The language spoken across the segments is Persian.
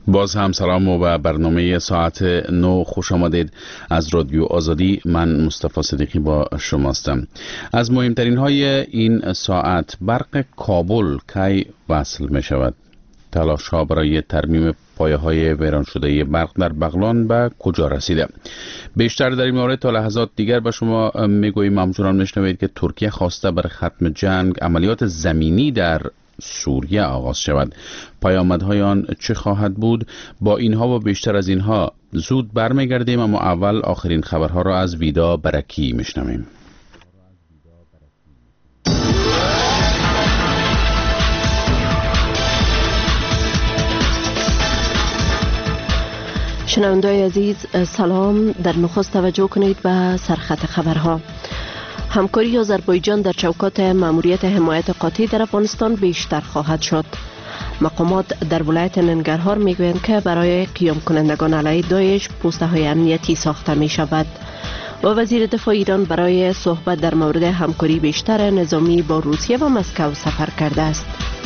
باز هم سلام و برنامه ساعت 9 خوش آمدید از رادیو آزادی. من مصطفی صدیقی با شماستم. از مهمترین های این ساعت: برق کابل کی وصل می شود؟ تلاش ها برای ترمیم پایه های ویران شده برق در بغلان به کجا رسیده؟ بیشتر در این مورد تا لحظات دیگر به شما میگوییم. همچنان میشنوید که ترکیه خواسته برای ختم جنگ عملیات زمینی در سوریه آغاز شود. پیامدهای آن چه خواهد بود؟ با اینها و بیشتر از اینها زود برمیگردیم، اما اول آخرین خبرها را از ویدا برکی میشنویم. شنونده‌های عزیز سلام. در نخست توجه کنید به سرخط خبرها. همکاری آذربایجان در چوکات ماموریت حمایت قاطع در افغانستان بیشتر خواهد شد. مقامات در ولایت ننگرهار میگویند که برای قیام کنندگان علیه داعش پوسته‌های امنیتی ساخته می شود. و وزیر دفاع ایران برای صحبت در مورد همکاری بیشتر نظامی با روسیه و مسکو سفر کرده است.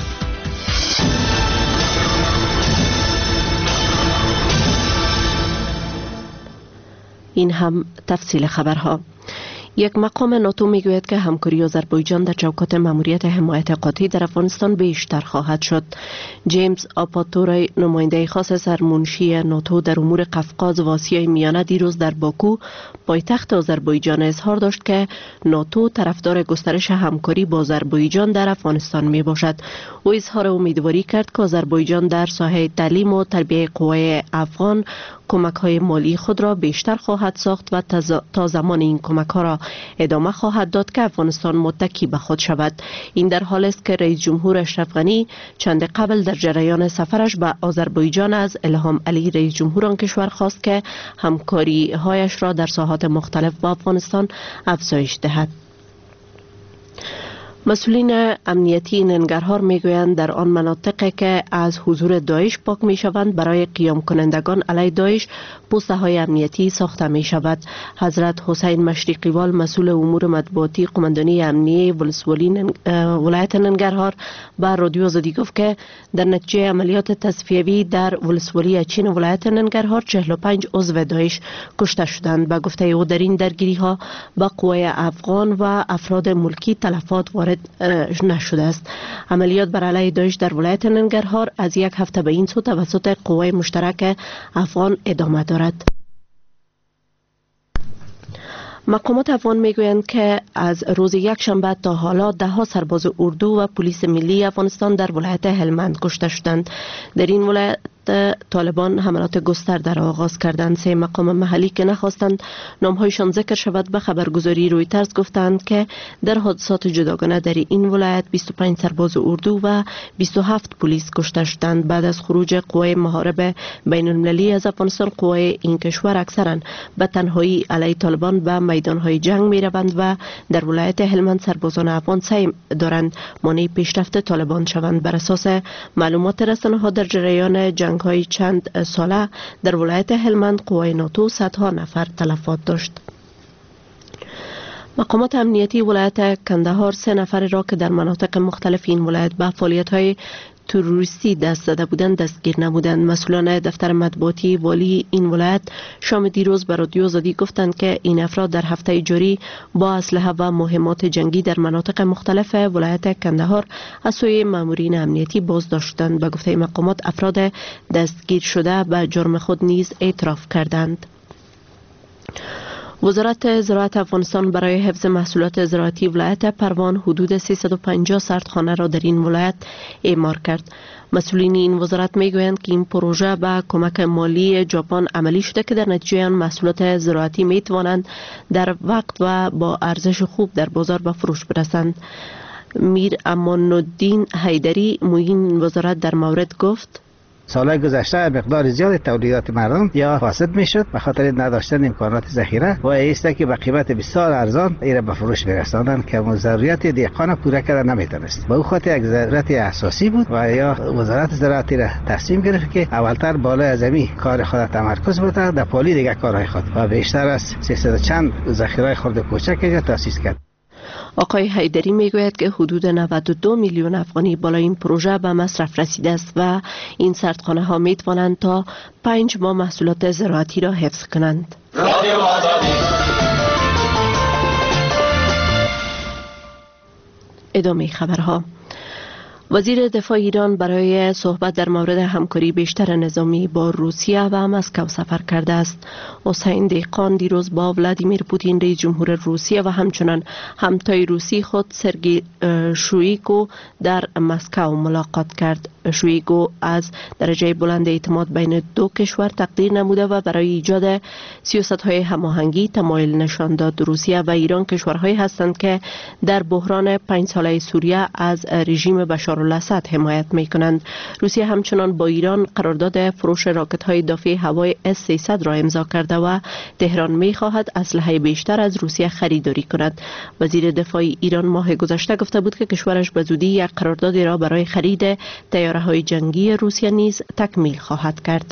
این هم تفصیل خبرها. یک مقام ناتو میگوید که همکاری آذربایجان در چوکات ماموریت حمایت قاطع در افغانستان بیشتر خواهد شد. جیمز آپاتورای نماینده خاص سرمنشی ناتو در امور قفقاز و آسیای میانه دیروز در باکو پایتخت آذربایجان اظهار داشت که ناتو طرفدار گسترش همکاری با آذربایجان در افغانستان می باشد. او اظهار امیدواری کرد که آذربایجان در ساحه تعلیم و تربیت قوای افغان کمک های مالی خود را بیشتر خواهد ساخت و تا زمان این کمک ها را ادامه خواهد داد که افغانستان متکی به خود شود. این در حال است که رئیس جمهور اشرف غنی چند قبل در جریان سفرش به آذربایجان از الهام علی رئیس جمهور آن کشور خواست که همکاری هایش را در ساحات مختلف با افغانستان افزایش دهد. مسئولین امنیتی ننگرهار میگویند در آن مناطقی که از حضور داعش پاک می شوند برای قیام کنندگان علیه داعش پوسته های امنیتی ساخته می شود. حضرت حسین مشرقیوال مسئول امور مطبوعاتی قماندانی امنیه ولایت ننگرهار به رادیو آزادی گفت که در نتیجه عملیات تصفیوی در ولسوالی اچین ولایت ننگرهار 45 عضو داعش کشته شدند. به گفته او در این درگیری ها با قوای افغان و افراد ملکی تلفات وارد نشده است. عملیات بر علیه داعش در ولایت ننگرهار از یک هفته به این سو توسط قوای مشترک افغان ادامه دارد. مقامات افغان میگویند که از روز یکشنبه تا حالا 10 سرباز اردو و پلیس ملی افغانستان در ولایت هلمند کشته شدند. در این ولایت طالبان حملات گسترده را آغاز کردند. 3 مقام محلی که نخواستند نامهایشان ذکر شود به خبرگزاری رویترز گفتند که در حادثات جداگانه در این ولایت 25 سرباز اردو و 27 پلیس کشته شدند. بعد از خروج قوای محارب بین المللی از افغانستان، قوای این کشور اکثرا به تنهایی علیه طالبان به میدانهای جنگ می روند و در ولایت هلمند سربازان افغان سعی دارند مانع پیشرفت طالبان شوند. بر اساس معلومات رسانه ها در جریان جنگ های چند ساله در ولایت هلمند قوای ناتو صدها نفر تلفات داشت. مقامات امنیتی ولایت کندهار 3 نفر را که در مناطق مختلف این ولایت به فعالیت‌های تروریستی دست زده بودند دستگیر نمودند. مسئولان دفتر مطبوعاتی والی این ولایت شام دیروز به رادیو آزادی گفتند که این افراد در هفته جاری با اسلحه و مهمات جنگی در مناطق مختلف ولایت کندهار از سوی مامورین امنیتی بازداشت شدند. به گفته مقامات افراد دستگیر شده به جرم خود نیز اعتراف کردند. وزارت زراعت افغانستان برای حفظ محصولات زراعتی ولایت پروان حدود 350 سردخانه را در این ولایت اعمار کرد. مسئولین این وزارت میگویند که این پروژه با کمک مالی ژاپن عملی شده که در نتیجه آن محصولات زراعتی می توانند در وقت و با ارزش خوب در بازار به فروش برسند. میر امان الدین حیدری معین وزارت در مورد گفت: سالهای گذشته مقدار زیاد تولیدات مردم یا فاسد میشد به خاطر نداشتن امکانات ذخیره و ایسته که به قیمت بسیار ارزان ایره به فروش برساندند که ضروریات دهقان پورا کردن نمیتونست. به او خاطر یک ضرورت اساسی بود و یا وزارت زراعت را تصمیم گرفت که اولتر بالای از این کار خود تمرکز بده در پالی دیگر کارهای خود و بیشتر از 300 چند ذخیره خرد کوچک تأسیس کرد. آقای حیدری میگوید که حدود 92 میلیون افغانی بالای این پروژه به مصرف رسیده است و این سردخانه ها می توانند تا 5 ماه محصولات زراعتی را حفظ کنند. ادامه خبرها. وزیر دفاع ایران برای صحبت در مورد همکاری بیشتر نظامی با روسیه و مسکو سفر کرده است. حسین دیقان دیروز با ولادیمیر پوتین رئیس جمهور روسیه و همچنان همتای روسی خود سرگئی شویگو در مسکو ملاقات کرد. شویگو از درجه بلند اعتماد بین دو کشور تقدیر نموده و برای ایجاد سیاست‌های هماهنگی تمایل نشان داد. روسیه و ایران کشورهایی هستند که در بحران 5 ساله سوریه از رژیم بشارالاسد حمایت می‌کنند. روسیه همچنان با ایران قرارداد فروش راکت‌های دافع هوای S-300 را امضا کرده و تهران می‌خواهد اسلحه بیشتر از روسیه خریداری کند. وزیر دفاع ایران ماه گذشته گفته بود که کشورش به زودی یک قراردادی را برای خرید طیاره‌های جنگی روسیه نیز تکمیل خواهد کرد.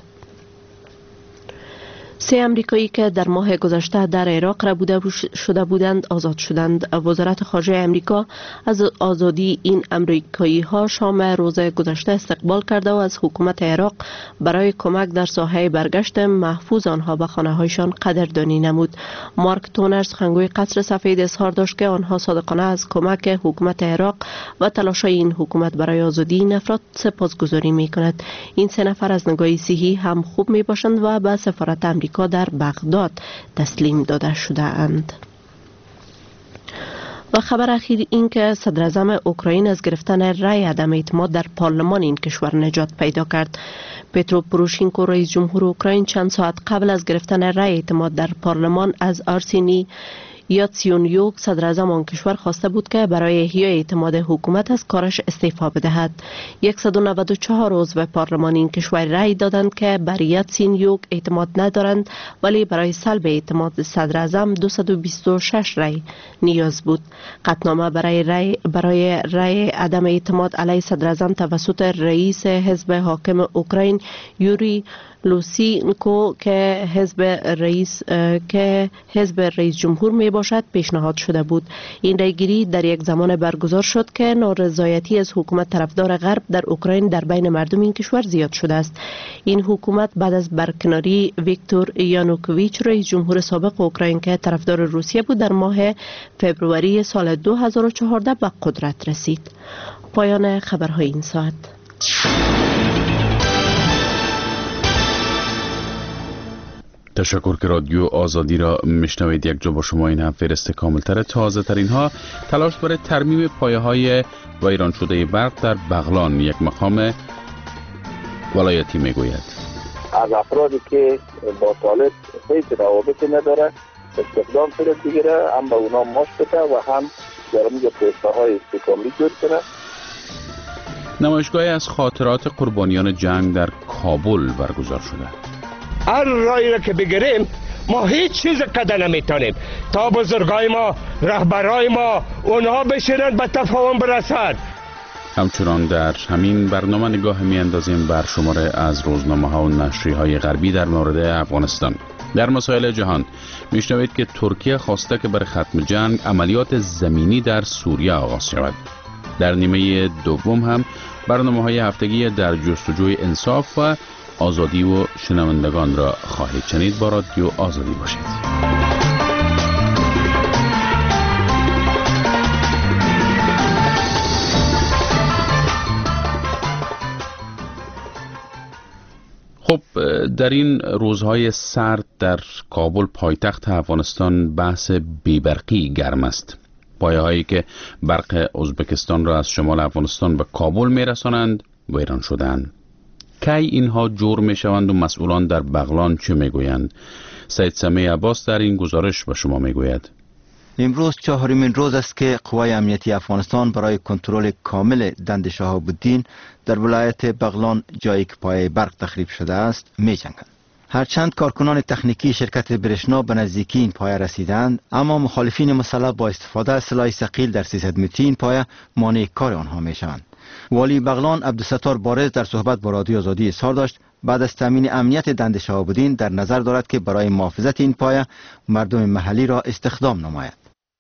3 امریکایی که در ماه گذشته در عراق ربوده شده بودند آزاد شدند. وزارت خارجه امریکا از آزادی این امریکایی ها شام روز گذشته استقبال کرده و از حکومت عراق برای کمک در ساحه برگشت محفوظ آنها به خانه هایشان قدردانی نمود. مارک تونر سخنگوی قصر سفید اظهار داشت که آنها صادقانه از کمک حکومت عراق و تلاش‌های این حکومت برای آزادی این افراد سپاسگزاری می‌کند. این 3 نفر از نگاه صحی هم خوب میباشند و به سفارت امریکا در بغداد تسلیم داده شده اند. و خبر اخیر این که صدر اعظم اوکراین از گرفتن رأی عدم اعتماد در پارلمان این کشور نجات پیدا کرد. پترو پوروشینکو رئیس جمهور اوکراین چند ساعت قبل از گرفتن رأی اعتماد در پارلمان از آرسینی یاتسیونیوک صدر اعظم آن کشور خواسته بود که برای احیای اعتماد حکومت از کارش استعفا بدهد. 194 عضو پارلمان این کشور رأی دادند که بر یاتسیونیوک اعتماد ندارند، ولی برای سلب اعتماد صدر اعظم 226 رأی نیاز بود. قطعنامه برای رأی عدم اعتماد علیه صدر اعظم توسط رئیس حزب حاکم اوکراین یوری لوسینکو که حزب رئیس جمهور می باشد پیشنهاد شده بود. این رأیگیری در یک زمان برگزار شد که نارضایتی از حکومت طرفدار غرب در اوکراین در بین مردم این کشور زیاد شده است. این حکومت بعد از برکناری ویکتور یانوکوویچ رئیس جمهور سابق اوکراین که طرفدار روسیه بود در ماه فوریه سال 2014 به قدرت رسید. پایان خبرهای این ساعت. تشکر که رادیو آزادی را میشنوید. یک جا با شما این هم فهرست کاملتر تازه ترین ها. تلاش برای ترمیم پایه های ویران شده برق در بغلان، یک مقام ولایتی میگوید. از افرادی که با طالب هیچ روابطی نداره استخدام صورت بگیره، هم به اونا ماش بده و هم در اونجا پوسته های استکامی جور کنه. نمایشگاهی از خاطرات قربانیان جنگ در کابل برگزار شده. هر رایی را که بگیریم ما هیچ چیز قدر نمیتونیم تا بزرگای ما، رهبرای ما، اونها بشینن به تفاهم برسد. همچنان در همین برنامه نگاه میاندازیم بر شماره از روزنامه ها و نشریه های غربی در مورد افغانستان. در مسائل جهان میشنوید که ترکیه خواسته که برای ختم جنگ عملیات زمینی در سوریه آغاز شود. در نیمه دوم هم برنامه های هفتگی در جستجوی انصاف و آزادی و شنوندگان را خواهید شنید. با رادیو آزادی باشید. خب در این روزهای سرد در کابل پایتخت افغانستان بحث بیبرقی گرم است. پایه هایی که برق ازبکستان را از شمال افغانستان به کابل میرسانند ویران شدند. کی اینها جور می شوند و مسئولان در بغلان چه می گویند؟ سید سمیع عباس در این گزارش به شما می گوید. امروز 4مین روز است که قوای امنیتی افغانستان برای کنترل کامل دند شهاب الدین در ولایت بغلان، جایی که پایه برق تخریب شده است، می جنگند. هرچند کارکنان تکنیکی شرکت برشنا به نزدیکی این پایه رسیدند، اما مخالفین مسلح با استفاده از سلاح ثقیل در 300 متری این پایه مانع کار آنها می شوند. والی بغلان عبدالستار بارز در صحبت با رادیو آزادی اظهار داشت بعد از تامین امنیت دند شهاب الدین در نظر دارد که برای محافظت این پایه مردم محلی را استخدام نماید.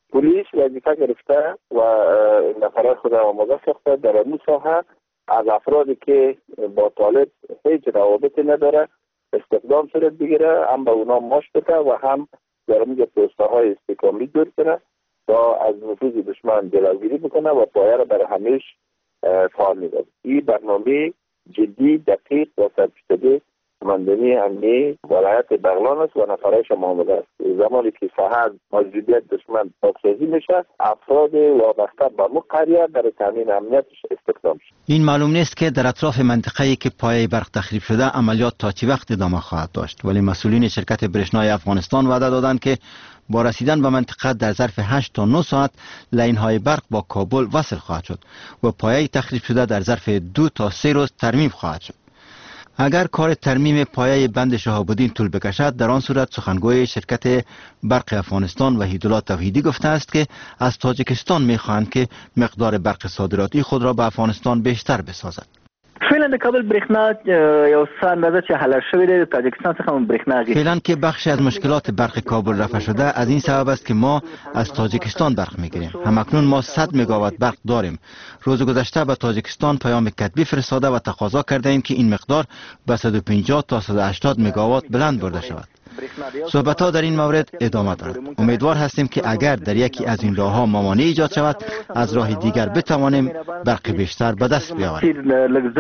پلیس وظیفه گرفته و نفرات خود آماده ساخته در این ساحه از افرادی که با طالب هیچ روابطی نداره استخدام صورت بگیره، هم به اونا ماش بده و هم در اینجا پست‌های استحکامی دور کنه تا از نفوذ دشمن جلوگیری بکنه و پایه را بر همیش فعال می‌داره. این برنامه جدی، دقیق و سرپیچیده کماندانی امنیه ولایت بغلان است و نفرایش آماده است. زمانی که ساحه موجودیت دشمن پاکسازی میشه، افراد وابسته به قریه در تامین امنیتش استخدام شد. این معلوم نیست که در اطراف منطقه‌ای که پایه برق تخریب شده عملیات تا چه وقت ادامه خواهد داشت، ولی مسئولین شرکت برشنای افغانستان وعده دادند که با رسیدن به منطقه در ظرف 8 تا 9 ساعت لاین‌های برق با کابل وصل خواهد شد و پایه تخریب شده در ظرف 2 تا 3 روز ترمیم خواهد شد. اگر کار ترمیم پایه بند شهاب الدین طول بکشد، در آن صورت سخنگوی شرکت برق افغانستان وحیدالله توحیدی گفته است که از تاجیکستان می‌خواهند که مقدار برق صادراتی خود را به افغانستان بیشتر بسازد. فعلا د کابل برېښنا یو څه اندازه چې حل شوی دی، تاجیکستان څخه هم برېښنا اخلي. فعلا که بخشی از مشکلات برق کابل رفع شده از این سبب است که ما از تاجیکستان برق میگیریم. همکنون ما 100 مگاوات برق داریم. روز گذشته به تاجیکستان پیام کتبی فرستاده و تقاضا کرده ایم که این مقدار به 150 تا 180 مگاوات بلند برده شود. صحبت‌ها در این مورد ادامه دارد. امیدوار هستیم که اگر در یکی از این راه‌ها مانع ایجاد شود، از راه دیگر بتوانیم برق بیشتر به دست بیاوریم.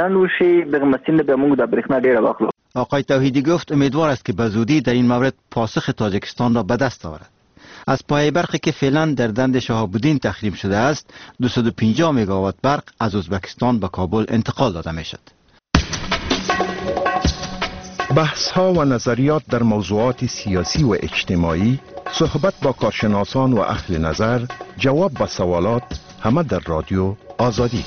آقای توحیدی گفت امیدوار است که به زودی در این مورد پاسخ تاجیکستان را به دست آورد. از پایه برقی که فعلا در بند شهاب الدین تخریب شده است، 250 مگاوات برق از ازبکستان به کابل انتقال داده میشد. بحث ها و نظریات در موضوعات سیاسی و اجتماعی، صحبت با کارشناسان و اهل نظر، جواب به سوالات، همه در رادیو آزادی.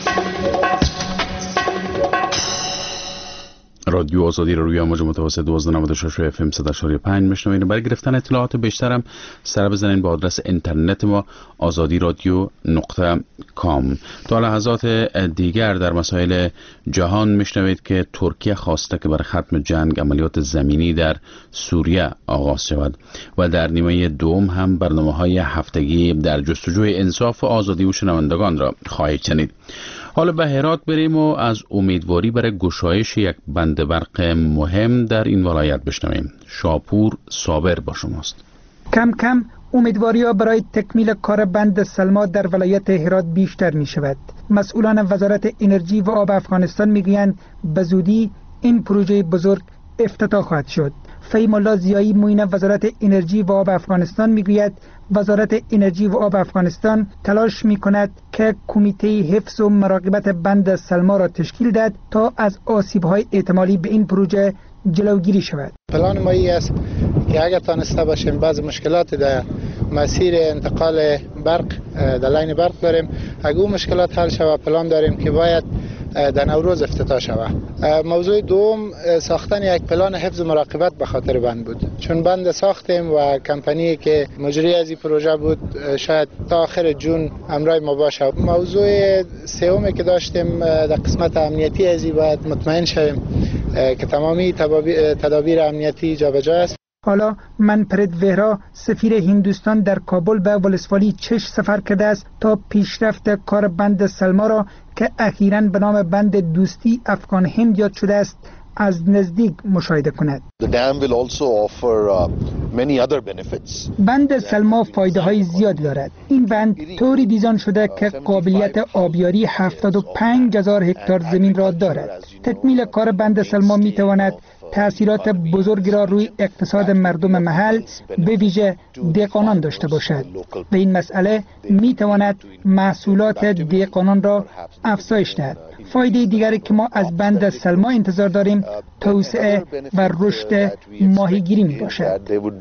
رادیو آزادی رو روی امواج متوسط 1296 اف ام 100.5 میشنوید. برای گرفتن اطلاعات بیشتر هم سر بزنید با آدرس اینترنت ما azadiradio.com. تا لحظات دیگر در مسائل جهان میشنوید که ترکیه خواسته که برای ختم جنگ عملیات زمینی در سوریه آغاز شود و در نیمه دوم هم برنامه‌های هفتگی در جستجوی انصاف و آزادی و شنوندگان را خواهید شنید. حالا به هرات بریم و از امیدواری برای گشایش یک بند برق مهم در این ولایت بشنویم. شاپور صابر با شماست. کم کم امیدواری‌ها برای تکمیل کار بند سلما در ولایت هرات بیشتر می شود. مسئولان وزارت انرژی و آب افغانستان میگویند به زودی این پروژه بزرگ افتتاح خواهد شد. فهیم الله ضیایی معین وزارت انرژی و آب افغانستان میگوید وزارت انرژی و آب افغانستان تلاش میکند که کمیته حفظ و مراقبت بند سلما را تشکیل دهد تا از آسیب‌های احتمالی به این پروژه جلوگیری شود. پلان ما این است که اگر تانسته باشیم بعض مشکلات در مسیر انتقال برق در لاین برق داریم، اگر اون مشکلات حل شود پلان داریم که باید در نوروز افتتاح شود. موضوع دوم ساختن یک پلان حفظ و مراقبت به خاطر بند بود، چون بند ساختیم و کمپانی که مجری از این پروژه بود شاید تا آخر جون همراه ما باشه. موضوع سومی که داشتیم در قسمت امنیتی از این باید مطمئن شویم که تمامی تدابیر امنیتی جابجا است. حالا منپرد وهرا سفیر هندوستان در کابل به ولسوالی چش سفر کرده است تا پیشرفت کار بند سلما را که اخیراً به نام بند دوستی افغان هند یاد شده است از نزدیک مشاهده کند. بند سلما فایده های زیاد دارد. این بند طوری دیزاین شده که قابلیت آبیاری 75,000 هکتار زمین را دارد. تکمیل کار بند سلما می تواند تأثیرات بزرگی را روی اقتصاد مردم محل به ویژه دهقانان داشته باشد و این مسئله می تواند محصولات دهقانان را افزایش دهد. فایده دیگری که ما از بند سلما انتظار داریم توسعه و رشد ماهیگیری می باشد.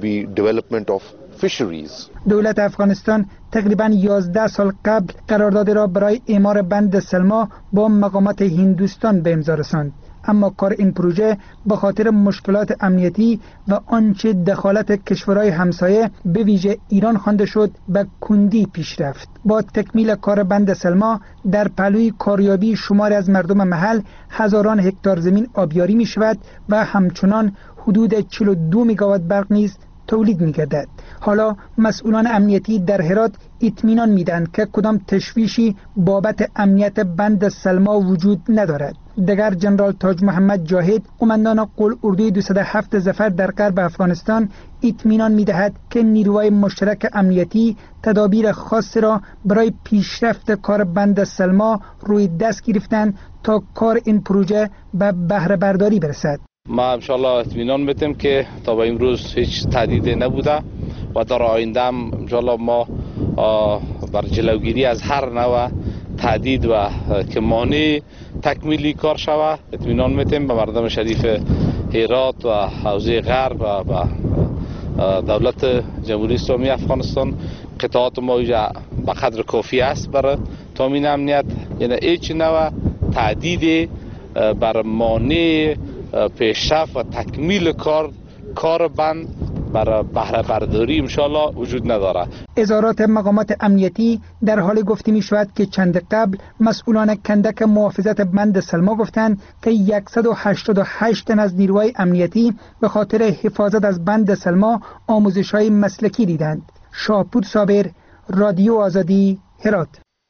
دولت افغانستان تقریباً 11 سال قبل قرارداد را برای اعمار بند سلما با مقامات هندوستان به امضا رساند، اما کار این پروژه به خاطر مشکلات امنیتی و آنچه دخالت کشورهای همسایه به ویژه ایران خوانده شد به کندی پیش رفت. با تکمیل کار بند سلما در پهلوی کاریابی شماری از مردم محل هزاران هکتار زمین آبیاری می شود و همچنان حدود 42 مگاوات برق نیز تولید می‌گردد. حالا مسئولان امنیتی در هرات اطمینان میدن که کدام تشویشی بابت امنیت بند سلما وجود ندارد. دگر جنرال تاج محمد جاهد، قماندان قول-اردوی 207 ظفر در غرب افغانستان، اطمینان میدهد که نیروهای مشترک امنیتی تدابیر خاص را برای پیشرفت کار بند سلما روی دست گرفتند تا کار این پروژه به بهره برداری برسد. ما انشالله اطمینان میتیم که تا به امروز هیچ تهدیدی نبوده و در آینده هم انشالله ما بر جلوگیری از هر نوع تهدید و که مانع تکمیلی کار شود اطمینان میتیم به مردم شریف هرات و حوزه غرب و دولت جمهوری اسلامی افغانستان. قطعات ما به قدر کافی است برای تامین امنیت، یعنی هیچ نوع تهدید بر مانع پیشرفت و تکمیل کار بند برای بهره برداری انشالله وجود نداره. اظهارات مقامات امنیتی در حال گفته می شود که چند قبل مسئولان کندک محافظت بند سلما گفتند که 188 تن از نیروهای امنیتی به خاطر حفاظت از بند سلما آموزش‌های مسلکی دیدند. شاپور صابر، رادیو آزادی، هرات.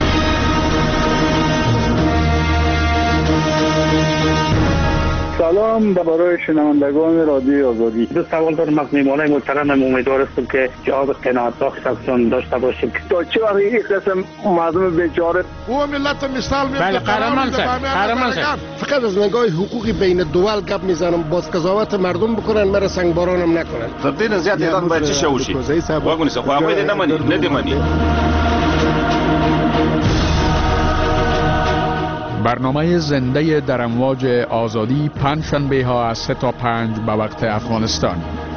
سلام برای شنوندگان رادیو آزادی. دو سوال دارم از میهمانای محترم. امیدوار هستم که جواب قناعت بخش ازشان داشته باشیم. تا چه وقت این قسم مردم بیچاره او ملت مثال میاد. بله قهرمان صاحب فقط از نگاه حقوقی بین دول گپ میزنم، باز قضاوت مردم بکنن، مرا سنگبارانم نکنن. تبدیل زیاد ایران باید چه شوشی واگونی سه خو هغه نه مني نه دی مني. برنامه زنده در امواج آزادی پنجشنبه ها از 3 تا 5 به وقت افغانستان.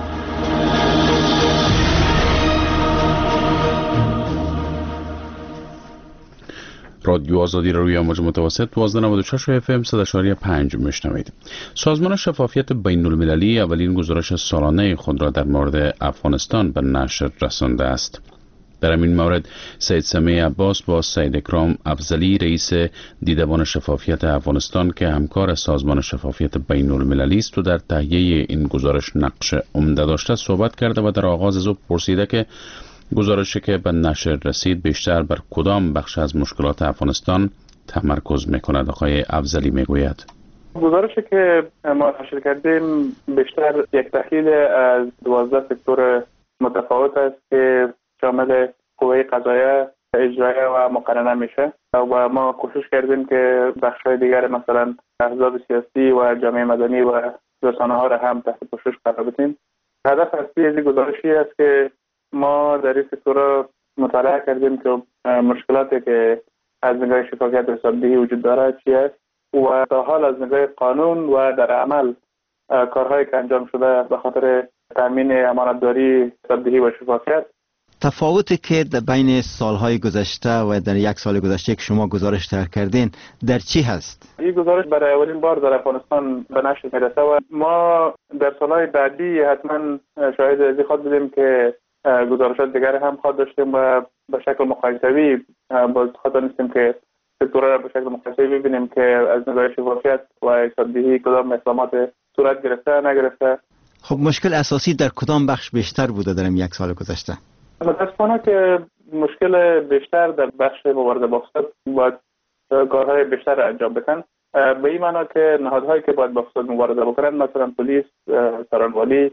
رادیو آزادی را روی امواج متوسط 1296 FM 100.5 میشنوید. سازمان شفافیت بین المللی اولین گزارش سالانه خود را در مورد افغانستان به نشر رسانده است. در این مورد سید سمیع عباس با سید اکرام افضلی رئیس دیدبان شفافیت افغانستان که همکار سازمان شفافیت بین المللی است و در تهیه این گزارش نقش عمده داشته صحبت کرده و در آغاز از او پرسیده که گزارشی که به نشر رسید بیشتر بر کدام بخش از مشکلات افغانستان تمرکز میکند. آقای افضلی میگوید گزارشی که ما نشر کردیم بیشتر یک تحلیل از 12 سکتور متفاوت است که شامل قوه قضاییه، اجرایه و مقننه میشه و ما کوشش کردیم که بخش‌های دیگر مثلا احزاب سیاسی و جامعه مدنی و رسانه‌ها را هم تحت پوشش قرار بدیم. هدف اصلی از این گزارشی است که ما در این سکتور مطالعه کردیم که مشکلاتی که از نگاه شفافیت و حسابدهی وجود دارد چی است و تا حال از نگاه قانون و در عمل کارهایی که انجام شده به خاطر تامین امانتداری، حسابدهی و شفافیت. تفاوتی که در بین سالهای گذشته و در یک سال گذشته که شما گزارش تهیه کردین در چی هست؟ این گزارش برای اولین بار در افغانستان به نشر میرسه و ما در سالهای بعدی حتما شاهد از خود بودیم که گزارشات دیگر هم خواهد داشتیم و به شکل مقایسوی باز خواهد دانستیم که سکتورها را به شکل مقایسوی ببینیم که از نگاه شفافیت و حسابدهی کدام اقدامات صورت گرفته نگرفته. خب مشکل اساسی در کدام بخش بیشتر بوده در این یک سال گذشته؟ متاسفانه که مشکل بیشتر در بخش مبارزه با فساد باید کارهای بیشتر انجام بدن، به این معنا که نهادهایی که باید با فساد مبارزه بکنن مثلا پلیس، سرانوالی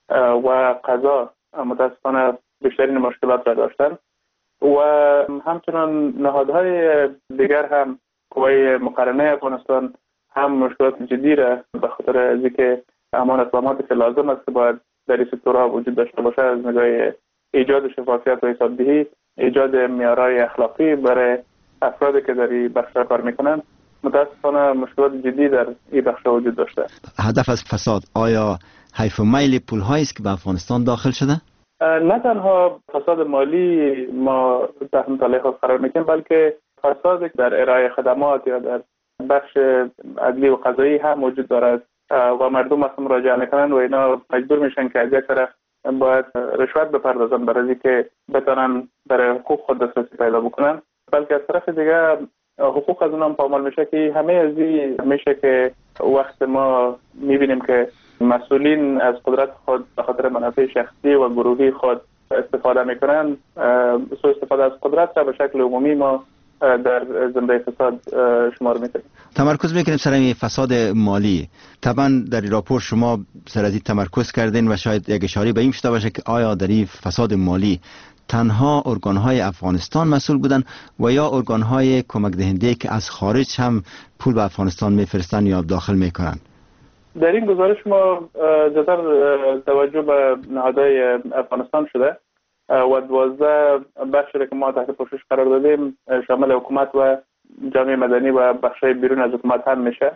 و قضا متاسفانه بیشترین مشکلات را داشتن و همچنان نهادهای دیگر هم قوه مقننه افغانستان هم مشکلات جدی را به خاطر از اینکه همان اقداماتی که لازم است که باید در این سکتورها وجود داشته باشه از نگاه ایجاد شفافیت و حسابدهی، ایجاد معیارهای اخلاقی برای افرادی که در این بخش کار میکنن، متاسفانه مشکلات جدی در این بخش وجود داشته. هدف از فساد آیا حیف و میل پول‌هایی است که به افغانستان داخل شده؟ نه تنها فساد مالی ما تحت مطالعه خود قرار میکنیم، بلکه فساد در ارائه خدمات یا در بخش عدلی و قضایی هم وجود دارد و مردم اصلا مراجعه میکنن و اینا مجبور میشن که از یک طرف باید رشوت بپردازن برای اینکه بتونن برای حقوق خود دسترسی پیدا بکنن، بلکه از طرف دیگه حقوق از اونها پامال میشه که همه از این میشه که وقت ما میبینیم که مسئولین از قدرت خود به خاطر منافع شخصی و گروهی خود استفاده میکنند، سوء استفاده از قدرت را به شکل عمومی ما در زمره فساد شمار میکنیم. تمرکز میکنیم سر این فساد مالی. طبعا در این راپور شما سر از این تمرکز کردین و شاید یک اشاره به این شده باشه که آیا در این فساد مالی تنها ارگانهای افغانستان مسئول بودن و یا ارگانهای کمک دهنده که از خارج هم پول به افغانستان میفرستن یا داخل میکنن؟ در این گزارش ما زیادتر توجه به نهادهای افغانستان شده و 12 بخشی که ما تحت پوشش قرار دادیم شامل حکومت و جامعه مدنی و بخشای بیرون از حکومت هم میشه.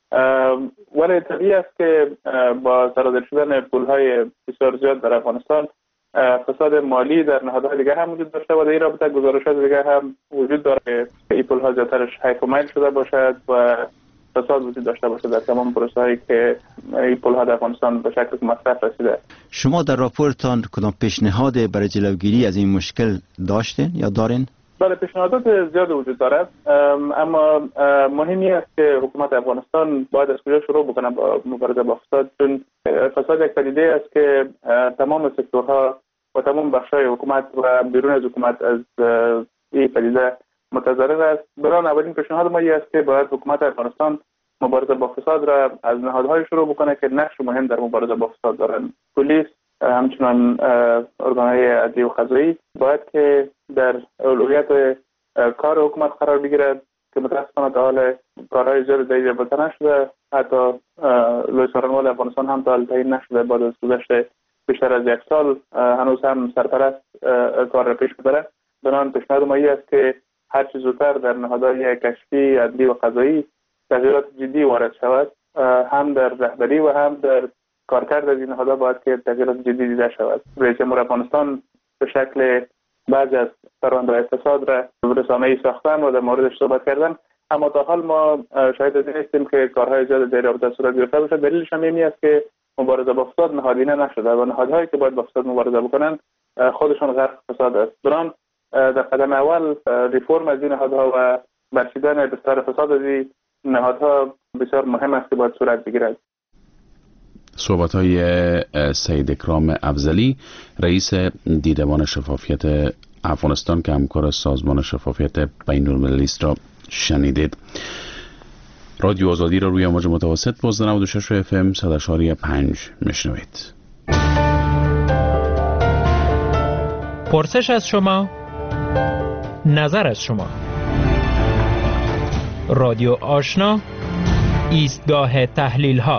ولی طبیعی است که با سرازیر شدن پولهای بسیار زیاد در افغانستان فساد مالی در نهادهای دیگه هم وجود داشته و در این رابطه گزارشات دیگه هم وجود داره که این پولها زیادترش حیف و میل شده باشد و فساد وجود داشته باشه در تمام پروسه هایی که این پولها در افغانستان به شکل مصرف رسیده. شما در راپورتان کدام پیشنهاد برای جلوگیری از این مشکل داشتین یا دارین؟ بله، پیشنهادات زیاد وجود دارد، اما مهمی است که حکومت افغانستان باید از کجا شروع بکنه با مبارزه با فساد، چون فساد یک پدیده است که تمام سکتورها و تمام بخش‌های حکومت و بیرون از حکومت از این پدیده متضرر است. برای اولین پیشنهاد ما است که باید حکومت افغانستان مبارزه با فساد را از نهادهای شروع بکنه که نقش مهم در مبارزه با فساد دارند. پلیس، همچنان ارگان‌های عدلی و قضایی باید که در اولویت کار حکومت قرار بگیرد که متأسفانه تا حال کارهای زیاد در این رابطه نشده. حتی لوی څارنوال افغانستان هم تا حال تعیین نشده. بعد از گذشت بیشتر از 1 سال هنوز هم سرپرست کار را پیش ببرد. بنابراین پیشنهاد ما است که هر چه زودتر در نهادهای کشفی، عدلی و قضایی تغییرات جدی وارد شود، هم در رهبری و هم در کارکرد از این نهادها باید که تغییرات جدی دیده شود. رئیس جمهور افغانستان به شکل بعضی از پرونده‌های فساد را رسانه‌ای ساختن و در موردش صحبت کردن، اما تا حال ما شاهد از این هستیم که کارهای زیاد در رابطه صورت گرفته باشد. دلیلش هم این است که مبارزه با فساد نهادینه نشده و نهادهایی که باید با فساد مبارزه بکنن خودشان غرق فساد است. بران در قدم اول ریفرم از این نهادها و برچیدن بستر فساد از این نهادها بسیار مهم است که باید صورت بگیرد. صحبت‌های سید اکرام افضلی، رئیس دیدبان شفافیت افغانستان که همکار سازمان شفافیت بین‌المللی است را شنیدید. رادیو آزادی را روی امواج متوسط با 96 FM 100.5 میشنوید. پرسش از شما، نظر از شما. رادیو آشنا، ایستگاه تحلیل ها.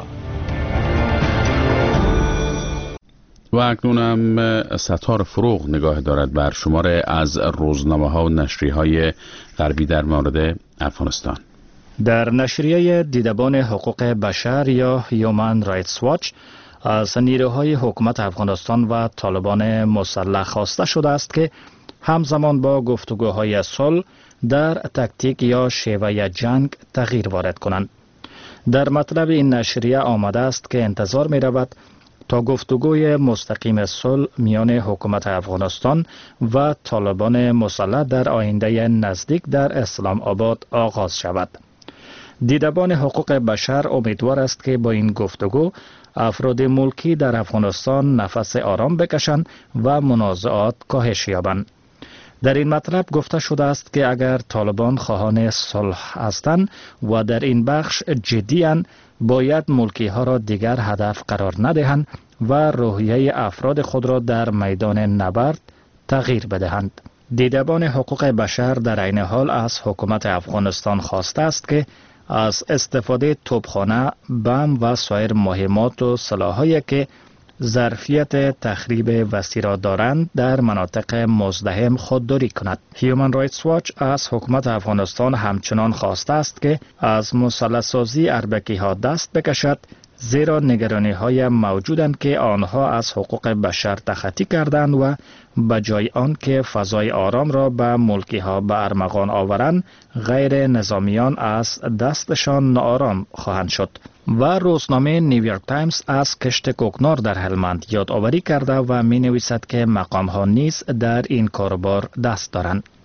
و اکنون هم ستار فروغ نگاه دارد بر شماره از روزنامه ها و نشریه های غربی در مورد افغانستان. در نشریه دیدبان حقوق بشر یا هیومن رایتس واچ از نیروهای حکومت افغانستان و طالبان مسلح خواسته شده است که همزمان با گفتگوهای صلح در تکتیک یا شیوه جنگ تغییر وارد کنند. در مطلب این نشریه آمده است که انتظار می رود تا گفتگوی مستقیم صلح میان حکومت افغانستان و طالبان مسلح در آینده نزدیک در اسلام آباد آغاز شود. دیدبان حقوق بشر امیدوار است که با این گفتگو افراد ملکی در افغانستان نفس آرام بکشند و منازعات کاهش یابند. در این مطلب گفته شده است که اگر طالبان خواهان صلح هستند و در این بخش جدی‌اند، باید ملکی ها را دیگر هدف قرار ندهند و روحیه افراد خود را در میدان نبرد تغییر بدهند. دیدبان حقوق بشر در عین حال از حکومت افغانستان خواسته است که از استفاده توپخانه، بم و سایر مهمات و سلاح‌هایی که ظرفیت تخریب وسیع را دارند در مناطق مزدحم خودداری کند. هیومن رایتس واچ از حکومت افغانستان همچنان خواسته است که از مسلح‌سازی اربکی‌ها دست بکشد، زیرا نگرانی‌های موجودند که آنها از حقوق بشر تخطی کردند و بجای آن که فضای آرام را به ملکی‌ها به ارمغان آورند، غیر نظامیان از دستشان ناآرام خواهند شد. و روزنامه نیویورک تایمز از کشت کوکنار در هلمند یادآوری کرده و می نویسد که مقام‌ها نیز در این کاروبار دست دارند.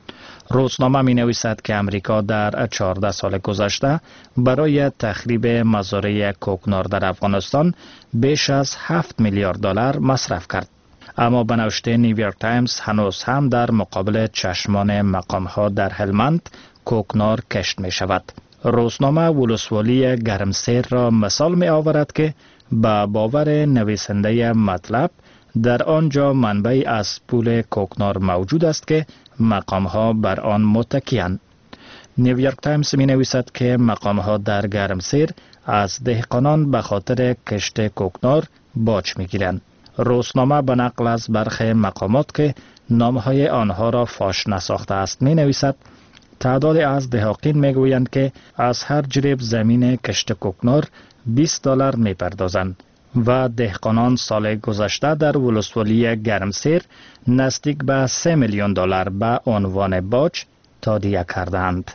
روزنامه می نویسد که امریکا در 14 سال گذشته برای تخریب مزارع کوکنار در افغانستان بیش از 7 میلیارد دلار مصرف کرد. اما به نوشته نیویورک تایمز هنوز هم در مقابل چشمان مقامها در هلمند کوکنار کشت می شود. روزنامه ولسوالی گرمسیر را مثال می آورد که با باور نویسنده مطلب در آنجا منبعی از پول کوکنار موجود است که مقامها بر آن متکی‌اند. نیویورک تایمز می نویسد که مقامها در گرمسیر از دهقانان به خاطر کشت کوکنار باج می گیرند. روزنامه به نقل از برخی مقامات که نامهای آنها را فاش نساخته است می نویسد تعداد از دهقان می گویند که از هر جریب زمین کشت کوکنار 20 دلار می پردازند و دهقانان سال گذشته در ولسوالی گرمسیر نزدیک به 3 میلیون دلار به عنوان باج تادیه کردند.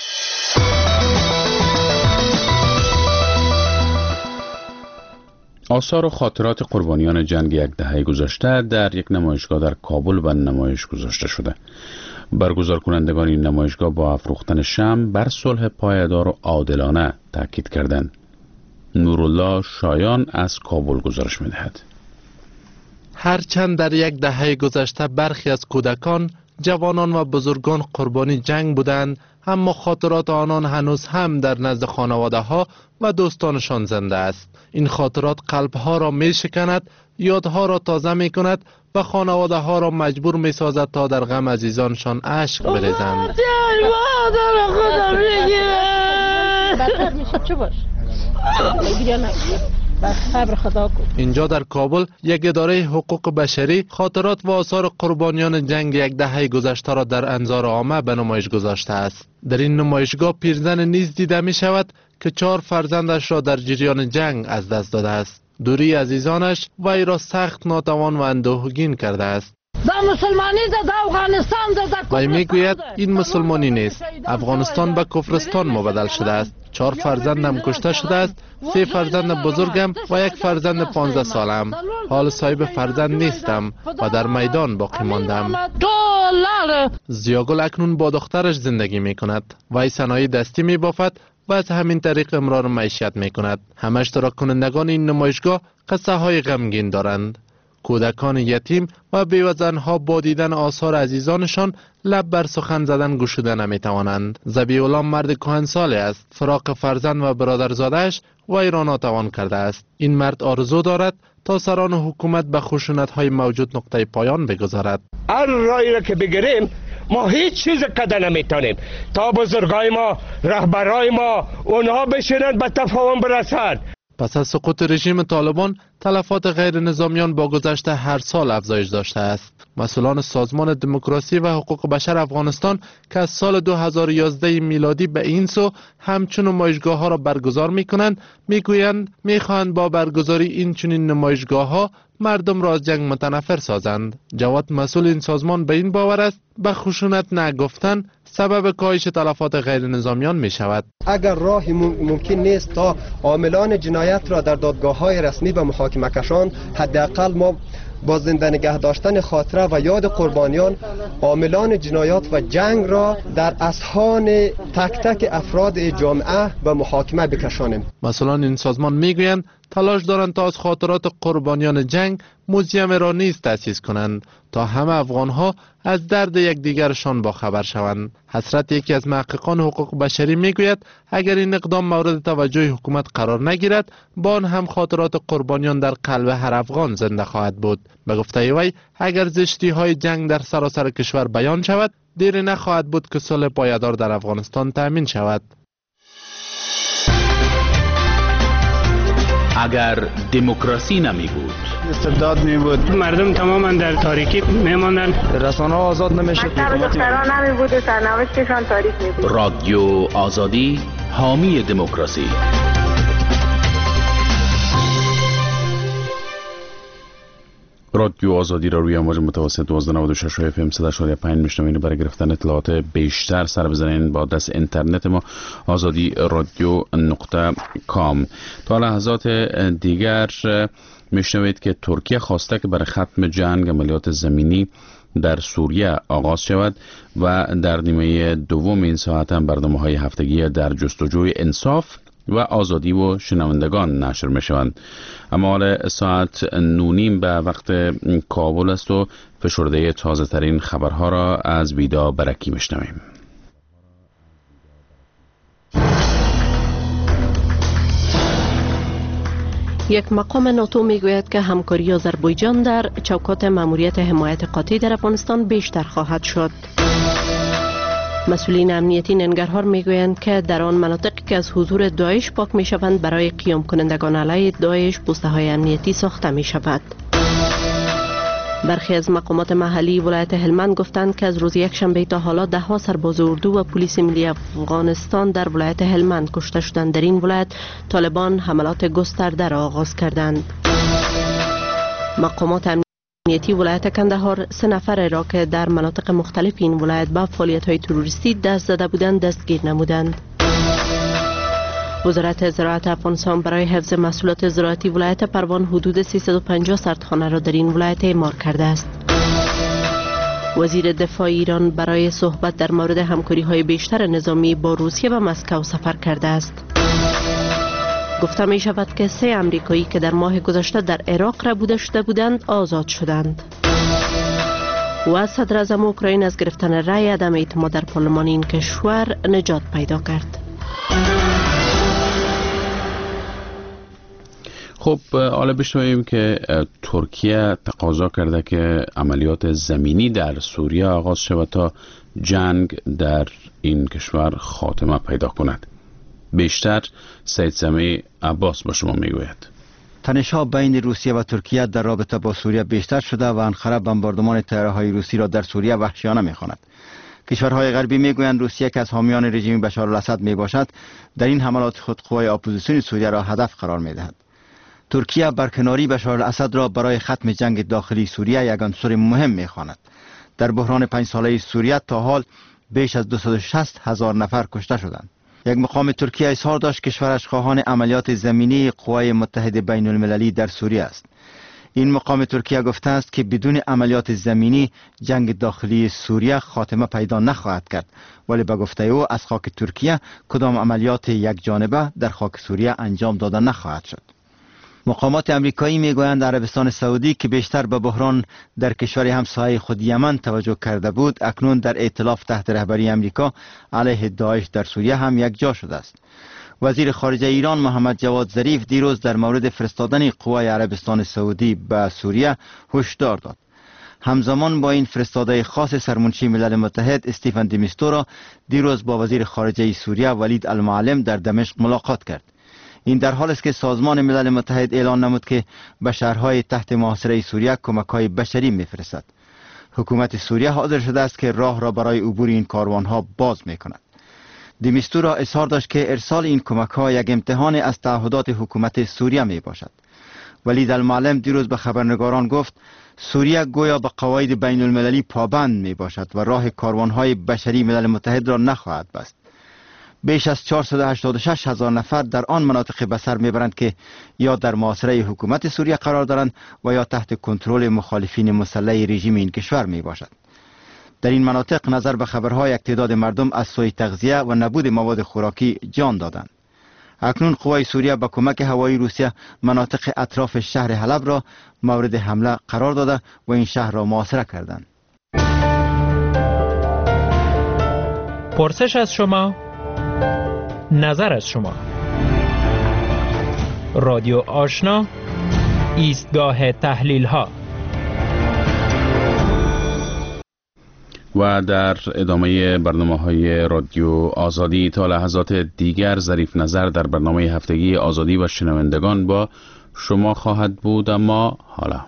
آثار و خاطرات قربانیان جنگ یک دهه گذشته در یک نمایشگاه در کابل به نمایش گذاشته شده. برگزار کنندگان این نمایشگاه با افروختن شمع بر صلح پایدار و عادلانه تاکید کردند. نورالله شایان از کابل گزارش می‌دهد. هرچند در یک دهه گذشته برخی از کودکان، جوانان و بزرگان قربانی جنگ بودند، اما خاطرات آنان هنوز هم در نزد خانواده ها و دوستانشان زنده است. این خاطرات قلبها را می شکند، یادها را تازه می کند و خانواده ها را مجبور می سازد تا در غم عزیزانشان اشک بریزند. اینجا در کابل یک اداره حقوق بشری خاطرات و آثار قربانیان جنگ یک دهه گذشته را در انظار عامه به نمایش گذاشته است. در این نمایشگاه پیرزن نیز دیده می شود که 4 فرزندش را در جریان جنگ از دست داده است. دوری عزیزانش وی را سخت ناتوان و اندوهگین کرده است. وی میگوید این مسلمانی نیست، افغانستان به کفرستان مبدل شده است. 4 فرزندم کشته شده است، 3 فرزند بزرگم و 1 فرزند 15 سالم. حال صاحب فرزند نیستم و در میدان باقی ماندم. زیاگل اکنون با دخترش زندگی می کند. وی صنایع دستی می بافد و از همین طریق امرار معیشت می کند. همه اشتراک کنندگان این نمایشگاه قصه های غمگین دارند. کودکان یتیم و بیوه زنها با دیدن آثار عزیزانشان لب بر سخن زدن گشوده نمی توانند. ذبیح‌الله مرد کهنسالی است. فراق فرزند و برادرزاده‌اش وی را ناتوان کرده است. این مرد آرزو دارد تا سران حکومت به خشونت‌های موجود نقطه پایان بگذارد. هر راهی را که بگیریم ما هیچ چیز کده نمیتونیم تا بزرگای ما، رهبرای ما، اونها بشینند به تفاهم برسند. پس از سقوط رژیم طالبان، تلفات غیر نظامیان با گذشت هر سال افزایش داشته است. مسئولان سازمان دموکراسی و حقوق بشر افغانستان که از سال 2011 میلادی به این سو همچون نمایشگاه ها را برگزار می کنند، می گویند می خواهند با برگزاری این چنین نمایشگاه ها مردم را از جنگ متنفر سازند. جواد مسئول این سازمان به این باور است به خشونت نگفتن سبب کاهش تلفات غیر نظامیان می شود. اگر راهی ممکن نیست تا عاملان جنایت را در دادگاه های رسمی به محاکمه کشاند، حداقل ما با زنده نگه داشتن خاطره و یاد قربانیان عاملان جنایات و جنگ را در اذهان تک تک افراد جامعه به محاکمه بکشانیم. مسئولان این سازمان میگویند تلاش دارند تا از خاطرات قربانیان جنگ موزیم را نیز تأسیس کنند تا همه افغانها از درد یکدیگرشان با خبر شوند. حسرت یکی از محققان حقوق بشری میگوید اگر این اقدام مورد توجه حکومت قرار نگیرد، با آن هم خاطرات قربانیان در قلب هر افغان زنده خواهد بود. به گفته وی اگر زشتی های جنگ در سراسر کشور بیان شود، دیری نخواهد بود که صلح پایدار در افغانستان تامین شود. اگر دموکراسی نمی بود، استبداد می بود، مردم تماما در تاریکی می ماندن، رسانه ها آزاد نمیشد، دختران نمی بود و سرنوشتشان تاریک می بود. رادیو آزادی حامی دموکراسی. رادیو آزادی را روی امواج متوسط 1296 اف ام 105 میشنوین. برای گرفتن اطلاعات بیشتر سر بزنین با دست اینترنت ما azadi.radio.com. تا لحظات دیگر میشنوید که ترکیه خواسته که برای ختم جنگ عملیات زمینی در سوریه آغاز شود و در نیمه دوم این ساعت هم برنامه‌های هفتگی در جستجوی انصاف و آزادی و شنوندگان نشر می شوند. اما حال ساعت 9:30 به وقت کابل است و فشرده تازه ترین خبرها را از ویدا برکی میشنویم. یک مقام ناتو میگوید که همکاری آذربایجان در چوکات ماموریت حمایت قاطع در افغانستان بیشتر خواهد شد. مسئولین امنیتی ننگرهار میگویند که در آن مناطقی که از حضور داعش پاک میشوند برای قیام کنندگان علیه داعش پوسته های امنیتی ساخته می شود. برخی از مقامات محلی ولایت هلمند گفتند که از روز یکشنبه تا حالا دهها سرباز اردو و پلیس ملی افغانستان در ولایت هلمند کشته شدند. در این ولایت طالبان حملات گسترده را آغاز کردند. مقامات امنیتی ولایت کندهار 3 نفر را که در مناطق مختلف این ولایت با فعالیت‌های تروریستی دست زده بودند دستگیر نمودند. وزارت زراعت افغانستان برای حفظ محصولات زراعتی ولایت پروان حدود 350 سردخانه را در این ولایت اعمار کرده است. وزیر دفاع ایران برای صحبت در مورد همکاری‌های بیشتر نظامی با روسیه و مسکو سفر کرده است. گفته می شود که 3 امریکایی که در ماه گذشته در عراق ربوده شده بودند آزاد شدند. و صدر اعظم اوکراین از گرفتن رأی عدم اعتماد در پارلمان این کشور نجات پیدا کرد. خب حالا بشنویم که ترکیه تقاضا کرده که عملیات زمینی در سوریه آغاز شود تا جنگ در این کشور خاتمه پیدا کند. بیشتر سید سمیع عباس با شما میگوید. تنش‌ها بین روسیه و ترکیه در رابطه با سوریه بیشتر شده و انقره بمباردمان طیاره‌های روسی را در سوریه وحشیانه می‌خواند. کشورهای غربی میگویند روسیه که از حامیان رژیم بشار الاسد میباشد در این حملات خود قوای اپوزیسیون سوریه را هدف قرار میدهد. ترکیه برکناری بشار الاسد را برای ختم جنگ داخلی سوریه یک عنصر مهم می‌خواند. در بحران 5 ساله سوریه تا حال بیش از 260,000 نفر کشته شدند. یک مقام ترکیه اظهار داشت کشورش خواهان عملیات زمینی قوای متحد بین المللی در سوریه است. این مقام ترکیه گفته است که بدون عملیات زمینی جنگ داخلی سوریه خاتمه پیدا نخواهد کرد، ولی به گفته او از خاک ترکیه کدام عملیات یک جانبه در خاک سوریه انجام داده نخواهد شد. مقامات امریکایی میگویند عربستان سعودی که بیشتر به بحران در کشور همسایه خود یمن توجه کرده بود اکنون در ائتلاف تحت رهبری امریکا علیه داعش در سوریه هم یک جا شده است. وزیر خارجه ایران محمد جواد ظریف دیروز در مورد فرستادن قوای عربستان سعودی به سوریه هشدار داد. همزمان با این فرستاده خاص سرمنشی ملل متحد استیفن دی میستورا دیروز با وزیر خارجه سوریه ولید المعلم در دمشق ملاقات کرد. این در حال است که سازمان ملل متحد اعلان نمود که به شهرهای تحت محاصره سوریه کمک‌های بشری می‌فرستد. حکومت سوریه حاضر شده است که راه را برای عبور این کاروان‌ها باز می‌کند. دی میستورا اظهار داشت که ارسال این کمک‌ها یک امتحان از تعهدات حکومت سوریه میباشد. ولید المعلم دیروز به خبرنگاران گفت سوریه گویا به قواعد بین المللی پابند میباشد و راه کاروان‌های بشری ملل متحد را نخواهد بست. بیش از 486,000 نفر در آن مناطق به سر میبرند که یا در محاصره حکومت سوریه قرار دارند و یا تحت کنترل مخالفین مسلح رژیم این کشور میباشد. در این مناطق نظر به خبرها یک تعداد مردم از سوء تغذیه و نبود مواد خوراکی جان دادند. اکنون قوای سوریه با کمک هوایی روسیه مناطق اطراف شهر حلب را مورد حمله قرار داده و این شهر را محاصره کردند. پرسش از شما، نظر از شما. رادیو آشنا، ایستگاه تحلیل ها. و در ادامه برنامه‌های رادیو آزادی تا لحظات دیگر ظریف نظر در برنامه هفتگی آزادی و شنوندگان با شما خواهد بود. اما حالا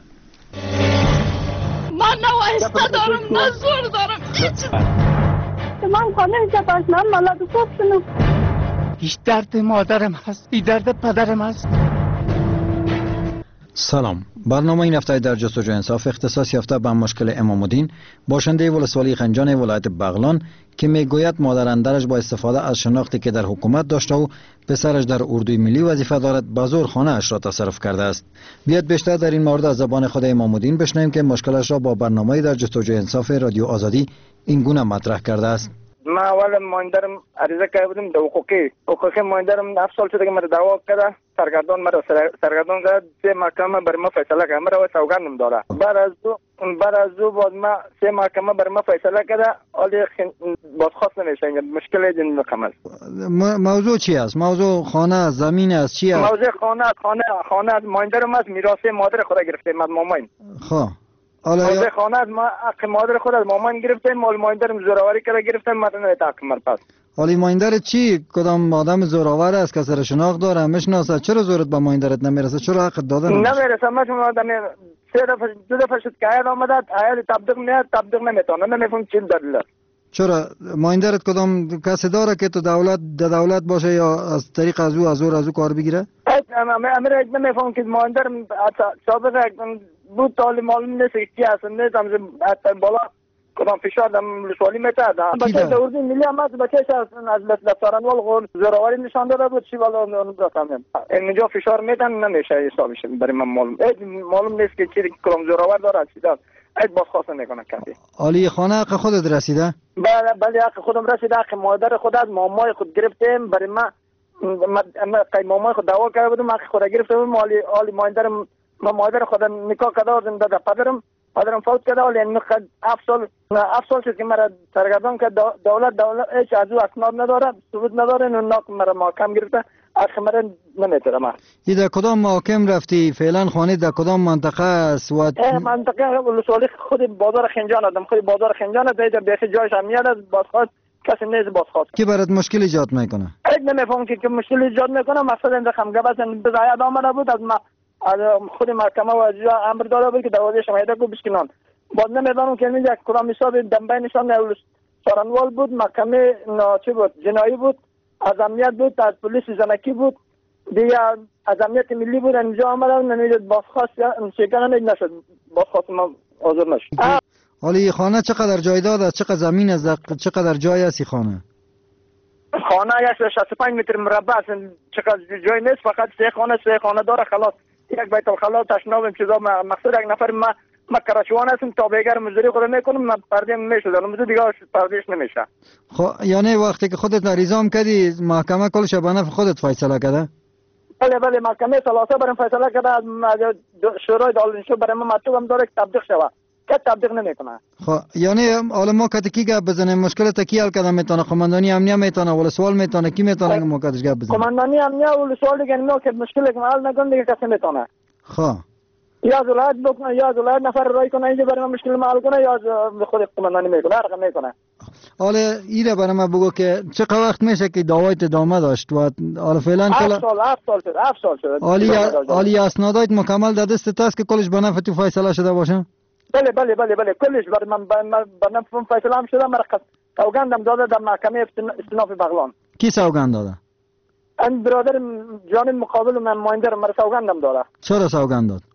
من نه وایسته دارم نه زور دارم. من خانه جباش من مالاد خوب شنو. هیچ درد مادرم هست، این درد پدرم هست. سلام. برنامه این هفته در جستجوی انصاف اختصاص یافته به مشکل امام الدین، باشنده ولسوالی خنجان ولایت بغلان که میگوید مادر اندرش با استفاده از شناختی که در حکومت داشته و پسرش در اردوی ملی وظیفه دارد به زور خانه اش را تصرف کرده است. بیاد بیشتر در این مورد از زبان خود امام الدین بشنویم که مشکلش را با برنامه در جستجوی انصاف رادیو آزادی این گونه مطرح کرده است. ما اول مایندرم عریضه کرده بودم در حقوقی مایندرم 7 سال شده که مرا دعوا کرده، سرگردان مرا سرگردان کرد، 3 محکمه بر ما فیصله کرد، مرا سوگندم داره. بعد از دو باز ما 3 محکمه بر ما فیصله کرده، حالی بازخواست نمیشه. مشکل دین رقم است. موضوع چی است؟ موضوع خانه، زمین است، چی است؟ موضوع خانه مایندرم است، میراث مادر خود گرفته ماماین. خب موضوع خانه از ما حق مادر خود از مامان گرفتیم، مال مایندرم زوراوری کرده گرفتیم، مدن حق مرپس. حالی مایندر چی؟ کدام آدم زوراور است که سر شناخت داره میشناسه؟ چرا زورت به مایندرت نمیرسه؟ چرا حق دادن نمیرسه؟ من آدم 2 دفعه شد که عیال آمده، عیال تبدیق نمیتونه، نمیفهم چی دلیل. چرا مایندرت کدام کسی داره که تو دولت باشه یا از طریق از او کار بگیره؟ امیر نمیفهم که مایندرم سابقه بود، حالی معلوم نیست کی هست، نیستم بالا کدام فشار دم ولسوالی میتاد. بچه دوردی ملی هم از بچهش از دفترانوال غور زوراوری نشان داده بود، چی بالا اون رفتم اینجا فشار میدن نمیشه حسابش برای من معلوم نیست که چی کدام زوراور داره چیزا اید بازخواست میکنه کسی. علی خانه حق خودت رسیده؟ بله حق خودم رسیده، حق مادر خود از مامای خود گرفتیم، برای ما مامای خود دعوا کرده بودم، حق خود گرفتم. علی مایندرم ما مادر خودم نکاح کرده و زنده پدرم فوت کرده، ولی این 7 سال شد که مرا سرگردان کرد. دولت هیچ از او اسناد نداره، ثبوت نداره، اون مرا محکم گرفته، حق مرا نمیتونه. من در کدام محکم رفتی؟ فعلا خانه در کدام منطقه است؟ منطقه ولسوالی خود بازار خنجان ادم، خود بازار خنجان دیدم بیخی جایش هم میاد، بازخواست کسی نیست بازخواست. کی برات مشکل ایجاد میکنه؟ نمیفهم که مشکل ایجاد میکنه. مثلا این خمگه بس بزاید آمده بود از خود محکمه و اجرا امر داده بود که دروازه شمایده کو بشکنن. باز نمیدونم که این یک کدام حساب دنبه نشان سارنوال بود، محکمه چی بود، جنایی بود، از امنیت بود، از پلیس زنکی بود، دیگه از امنیت ملی بود. اینجا آمدن نمیدید بازخواست شکن نشد، بازخواست ما حاضر نشد. حالی خانه چقدر جای داده؟ چقدر زمین است؟ چقدر جای است خانه 65 متر مربع است، چقدر جای نیست، فقط 3 خانه داره خلاص. یک بیت الخلا تشناب چیزا. مقصد یک نفر ما کراچوان هستم، تابعگر مزدوری خود میکنم، من پرده میشد، اون دیگه پردهش نمیشه. خب یعنی وقتی که خودت نریزام کردی محکمه کلش به نفع خودت فیصله کرده؟ بله محکمه ثلاثه برام فیصله کرده، از شورای دارالانشا برای ما مطلوب هم داره که تبدیق شود، که تبدیق نمیکنه. خب یعنی حالا ما کتی کی گپ بزنیم؟ مشکل تا کی حل کردن میتونه؟ قماندانی امنیه میتونه؟ ولسوال میتونه؟ کی میتونه که ما کتش گپ بزنیم؟ قماندانی امنیه و ولسوال دیگه نمیشه که مشکلی که حل نکنه دیگه کسی میتونه. خب یا ولایت بکنه یا ولایت نفر رای کنه اینجا برای ما مشکل ما حل کنه، یا خود قماندانی میکنه، هر رقم میکنه. حالا ایره برای ما بگو که چقدر وقت میشه که دعوایت ادامه داشت و حالا فعلا 7 سال شد. حالی اسنادات مکمل در دستت است که کلش به نفع تو فیصله شده باشه؟ بله کلش برای من به نفع فیصله هم شده. مرا سوگندم داده در محکمه استیناف بغلان. کی سوگند داده؟ این برادر جانب مقابل من مایندر مرا سوگندم داده. چرا سوگند داد؟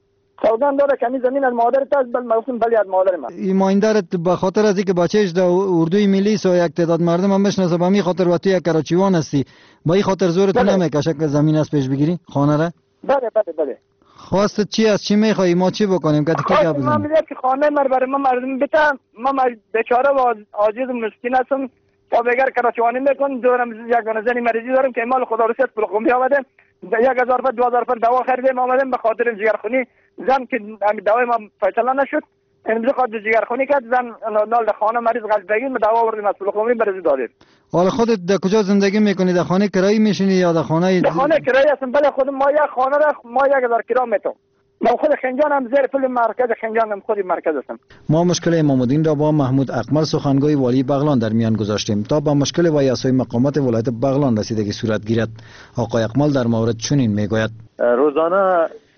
سوگند داده که این زمین از مادرت است، بلی از مادر من. این مایندرت به خاطر از اینکه بچهش در اردوی ملی سو یک تعداد مردم هم بشناسه، به می خاطر و تو یک کراچیوان هستی، با این خاطر زورت نمیکشه که زمین از پیش بگیری خانه را؟ بله. خواستت چی است؟ چی میخوای؟ ما چی بکنیم؟ که کی گپ بزنیم؟ من میگم که خانه برای ما مردم بتم، ما بیچاره و عاجز و مسکین هستم، تابعگر کراچوانی میکنم، دورم یک زنی مریضی دارم که مال خدا رسید پول خون بیاوده، 1000 تا 2000 تا دوا خریدم آمدم، به خاطر جگرخونی زن که دوای ما فیصله نشد، امروز خاطر جگرخونی کرد، زن نال خانه مریض قلبی ما دوا آوردیم از پول خون برزی دادیم. حالا خودت در کجا زندگی میکنی؟ در خانه کرایی میشینی یا در خانه؟ در خانه کرایی هستم. بله خود ما یک خانه را ما 1000 کرا میتونم. ما خود خنجان هم زیر پل مرکز خنجان هم خودی مرکز هستم. ما مشکل امام الدین را با محمود اکمل سخنگوی والی بغلان در میان گذاشتیم تا با مشکل و یاسای مقامات ولایت بغلان رسیدگی صورت گیرد. آقای اکمل در مورد چنین میگوید: روزانه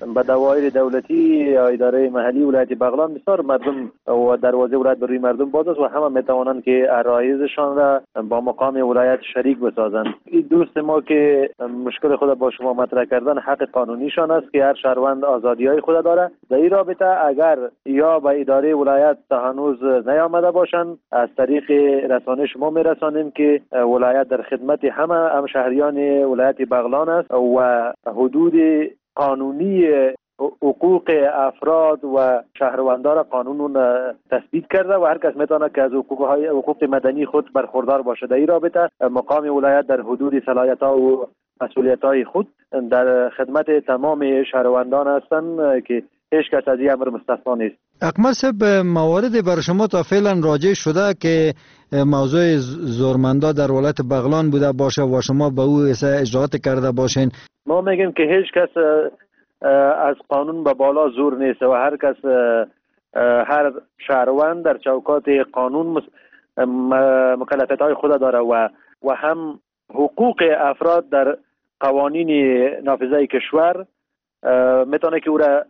به دوایر دولتی یا اداره محلی ولایت بغلان بسیار مردم و دروازه ولایت بر روی مردم باز است و همه میتوانند که عرایضشان را با مقام ولایت شریک بسازند. این دوست ما که مشکل خود با شما مطرح کردن حق قانونیشان است که هر شهروند آزادی‌های خود داره. در این رابطه اگر یا به اداره ولایت تا هنوز نیامده باشند، از طریق رسانه شما میرسانیم که ولایت در خدمت همه شهریان ولایت بغلان است و حدود قانونی حقوق افراد و شهروندان را قانون تثبیت کرده و هر کس میتونه که از حقوق مدنی خود برخوردار باشه. در این رابطه مقام ولایت در حدود صلاحیت‌ها و مسئولیت‌های خود در خدمت تمام شهروندان هستند که هیچ کس از این امر مستثنا نیست. اکمل صاحب، مواردی برای شما تا فعلا راجع شده که موضوع زورمندا در ولایت بغلان بوده باشه و شما به او اجراعات کرده باشین؟ ما میگیم که هیچ کس از قانون به بالا زور نیست و هر کس هر شهروند در چوکات قانون مکلفیت‌های خود داره و هم حقوق افراد در قوانین نافذه کشور میتونه که او را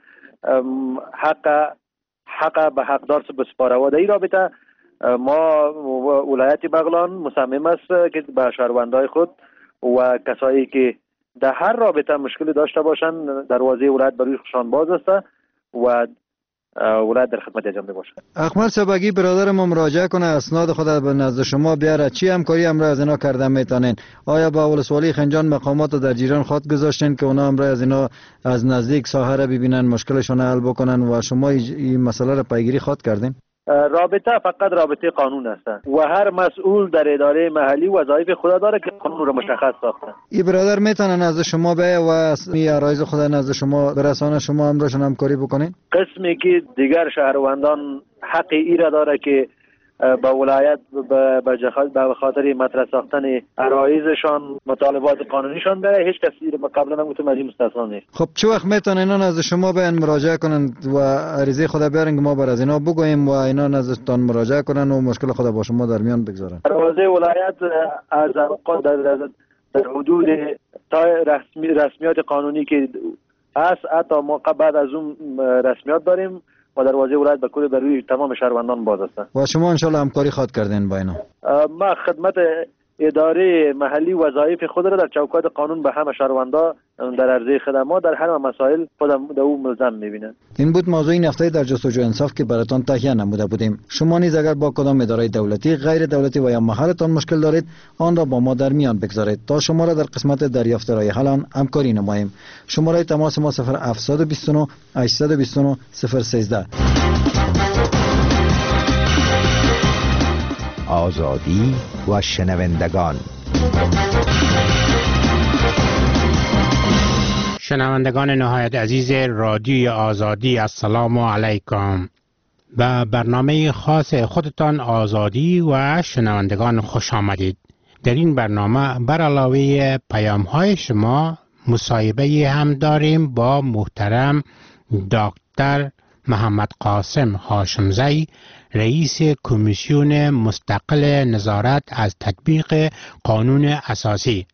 حق به حقدار بسپاره و در این رابطه ما ولایت بغلان مصمم است که به شهروندای خود و کسایی که در هر رابطه مشکلی داشته باشند دروازه ولایت برای خودشان باز است و ولایت در خدمت انجام باشه. اکمل صاحب، اگه برادر ما مراجعه کنه اسناد خود به نزد شما بیاره، چی همکاری امرا از اینا کرده میتونین؟ آیا با ولسوالی خنجان مقامات در جیران خود گذاشتین که اونا امرا از اینا از نزدیک ساحه را ببینن، مشکلشون حل بکنن و شما این مسئله را پیگیری خود کردین؟ رابطه فقط رابطه قانون است و هر مسئول در اداره محلی وظایف خود داره که قانون رو مشخص ساخته. این برادر میتونه نزد شما بیاید و این عرایض خود نزد شما برسانه، شما امرشون همکاری بکنین؟ قسمی که دیگر شهروندان حق ای را داره که به ولایت به خاطر مطرح ساختن عرایضشان مطالبات قانونیشان بره، هیچ کسی قبلا نگفتم از این مستثنا نیست. خب چه وقت میتونن اینا نزد شما بیان مراجعه کنن و عریضه خود بیارن که ما بر از اینا بگوییم و اینا نزدتان مراجعه کنن و مشکل خود با شما در میان بگذارن؟ عرایض ولایت از در حدود تا رسمیات قانونی که هست، حتی ما بعد از اون رسمیات داریم و دروازه ولایت به کل بر روی تمام شهروندان باز است. و شما ان شاء الله همکاری خود کردین با اینا؟ ما خدمت اداره محلی وظایف خود را در چوکات قانون به همه شهروندان در عرضه خدمات در هر مسائل خودم در او ملزم می‌بینند. این بود موضوع این هفته در جستجوی انصاف که براتون تهیه نموده بودیم. شما نیز اگر با کدام اداره دولتی، غیر دولتی و یا محلتان مشکل دارید، آن را با ما در میان بگذارید تا شما را در قسمت دریافت رای حل آن همکاری نماییم. شماره تماس ما 0729 829 013. آزادی و شنوندگان. شنوندگان نهایت عزیز رادیوی آزادی، السلام علیکم. به برنامه خاص خودتان آزادی و شنوندگان خوش آمدید. در این برنامه بر علاوه پیام‌های شما مصاحبه هم داریم با محترم دکتر محمد قاسم هاشمزی، رئیس کمیسیون مستقل نظارت از تطبیق قانون اساسی.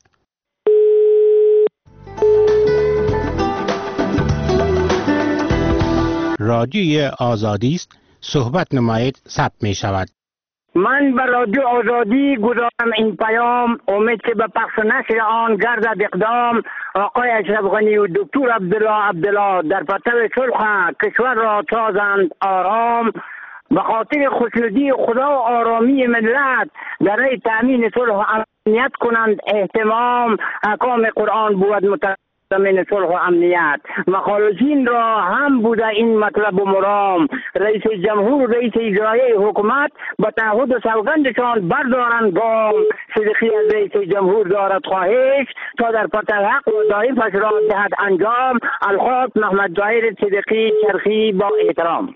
رادیوی آزادی است، صحبت نمایید، ثبت می شود. من به رادیو آزادی گذارم این پیام، امید که به پخش نشر آن گردد اقدام. آقای اشرف غنی و دکتر عبدالله در پرتو صلح کشور را سازند آرام. به خاطر خوشنودی خدا و آرامی ملت در راه تامین صلح و امنیت کنند اهتمام. احکام قرآن بود من صلح و امنیت. مخالفین را هم بوده این مطلب و مرام. رئیس جمهور و رئیس اجرایی حکومت با تعهد و سوگندشان بردارند گام. صدقی از رئیس جمهور دارد خواهش تا در پرتو حق و ضعیفش را دهد انجام. الخاط محمد ظاهر صدقی چرخی با احترام.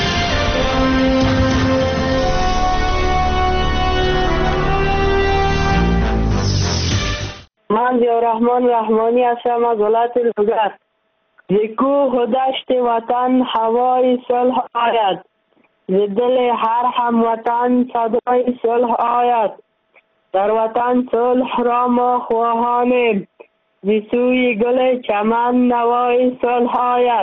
من ضیاءالرحمن رحمانی هستم از ولایت لوگر. ز کوه و دشت وطن هوای صلح آید، ز دل هر هموطن صدای صلح آید. در وطن صلح را ما خواهانیم، ز سوی گل چمن نوای صلح آید.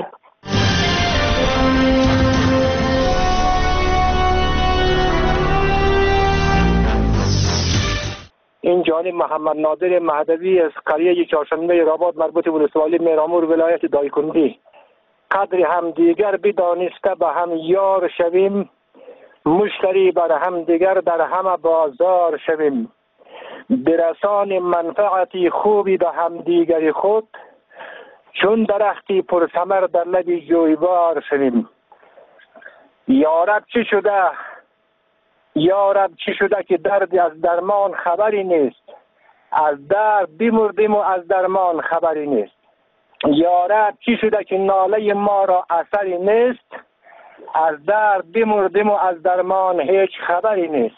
این جانب محمد نادر مهدوی از قریه چهارشنبه رباط مربوط به ولسوالی میرامور ولایت دایکنډي. قدر هم دیگر بدانسته به هم یار شویم، مشتری بر هم دیگر در همه بازار شویم. برسان منفعتی خوبی به هم دیگر خود، چون درختی پرثمر در لب جویبار شویم. یارب چی شده؟ یارب چی شده که درد از درمان خبری نیست؟ از درد بمردیم و از درمان خبری نیست. یارب چی شده که ناله ما را اثری نیست؟ از درد بمردیم و از درمان هیچ خبری نیست.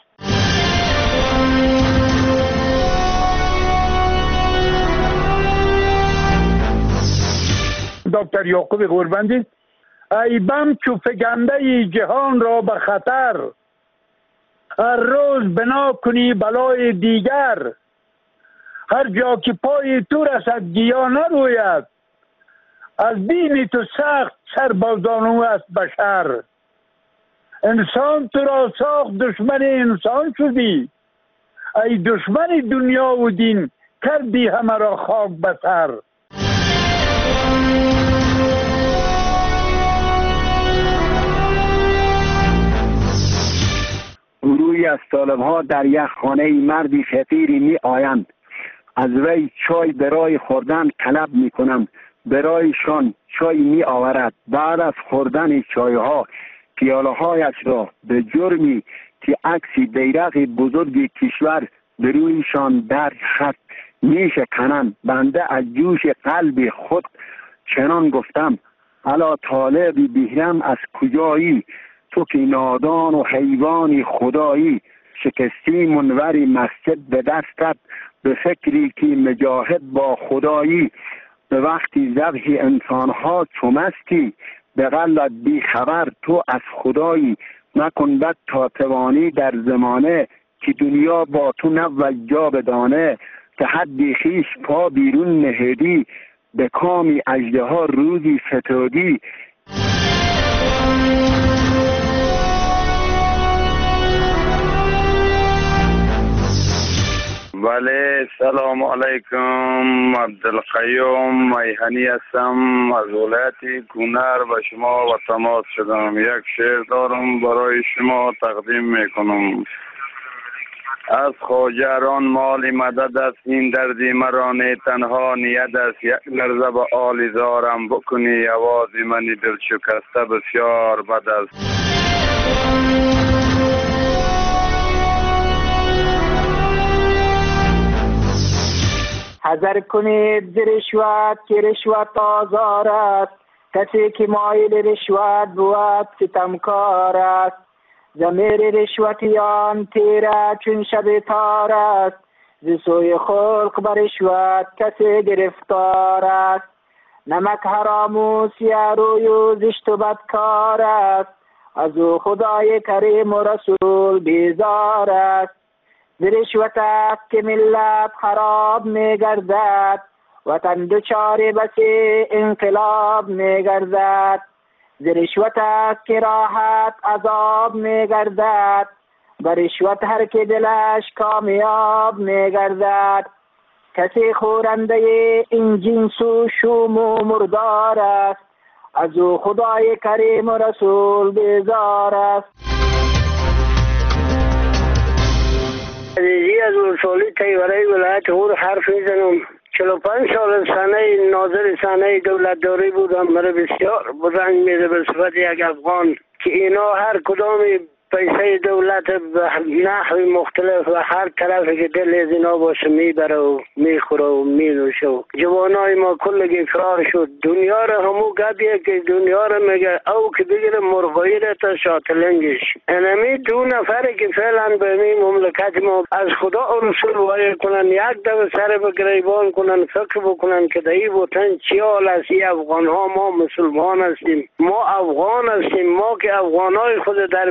دکتر یعقوب غوربندی: ای بم چو فگنده جهان را به خطر، هر روز بنا کنی بلای دیگر. هر جا که پای تو رسد گیا نروید، از بیم تو سخت سربازانو است بشر. انسان تو را ساخت دشمن انسان شدی، ای دشمن دنیا و دین کردی همه را خاک بسر. گروهی از طالب‌ها در یک خانه مردی فقیری می آیند. از وی چای برای خوردن طلب می کنند. برایشان چای می آورد. بعد از خوردن چایها پیاله هایش را به جرمی که عکسی بیرق بزرگ کشور به رویشان در خط می شکنند. بنده از جوش قلب خود چنان گفتم: الا طالب بهرم از کجایی؟ تو که نادان و حیوان خدایی. شکستی منور مسجد به دستت، به فکری که مجاهد با خدایی. به وقتی ذبح انسانها چمستی، به غلط بی خبر تو از خدایی. نکن بد تا توانی در زمانه، که دنیا با تو نبود جا بدانه. که حد خویش پا بیرون نهیدی، به کامی اژدها روزی فتادی. بله، سلام علیکم. عبدالقیوم میهنی هستم، از ولایت گونر به شما و تماس شدم. یک شعر دارم برای شما تقدیم میکنم. از خواجران مال مدد است، این دردی مرا نه تنها نیت است. یک لرزه به آل زارم بکنی، آواز منی دل شکسته بسیار بد است. حذر کنید ز رشوت که رشوت آزار است. کسی که مایل رشوت بود ستمکار است. ضمیر رشوتیان تیره چون شب تار است. ز سوی خلق بر رشوت کسی گرفتار است. نمک حرام و سیاه روی و زشت و بدکار است. از او خدای کریم و رسول بیزار است. ز رشوت است که ملت خراب می گردد، وطن دچار بسی انقلاب می گردد. ز رشوت است که راحت عذاب می گردد، بر رشوت هر که دلش کامیاب می گردد. کسی خورنده این جنس و شوم و مردار است. از او خدای کریم و رسول بیزار است. عزیزی از ولسوالی تیوره ولایت غور حرف میزنم. 45 سال سنه ناظر سنه دولتداری بودم. مرا بسیار بزنگ میده به صفت یک افغان که اینا هر کدامی پیسه دولت به نحو مختلف و هر طرفی که دل از اینا باشه میبره و میخوره و مینوشه و جوانای ما کلگی فرار شد. دنیا را همو گدیه که دنیا را میگه او که بگیره مرغایی را تا شاتلنگش. انمی دو نفری که فعلا به این مملکت ما از خدا و رسول وای کنن، یک دو سر به گریبان کنن، فکر بکنن که در این وطن چی حال است. این افغان ها ما مسلمان هستیم، ما افغان هستیم. ما که افغانای خود در بیرون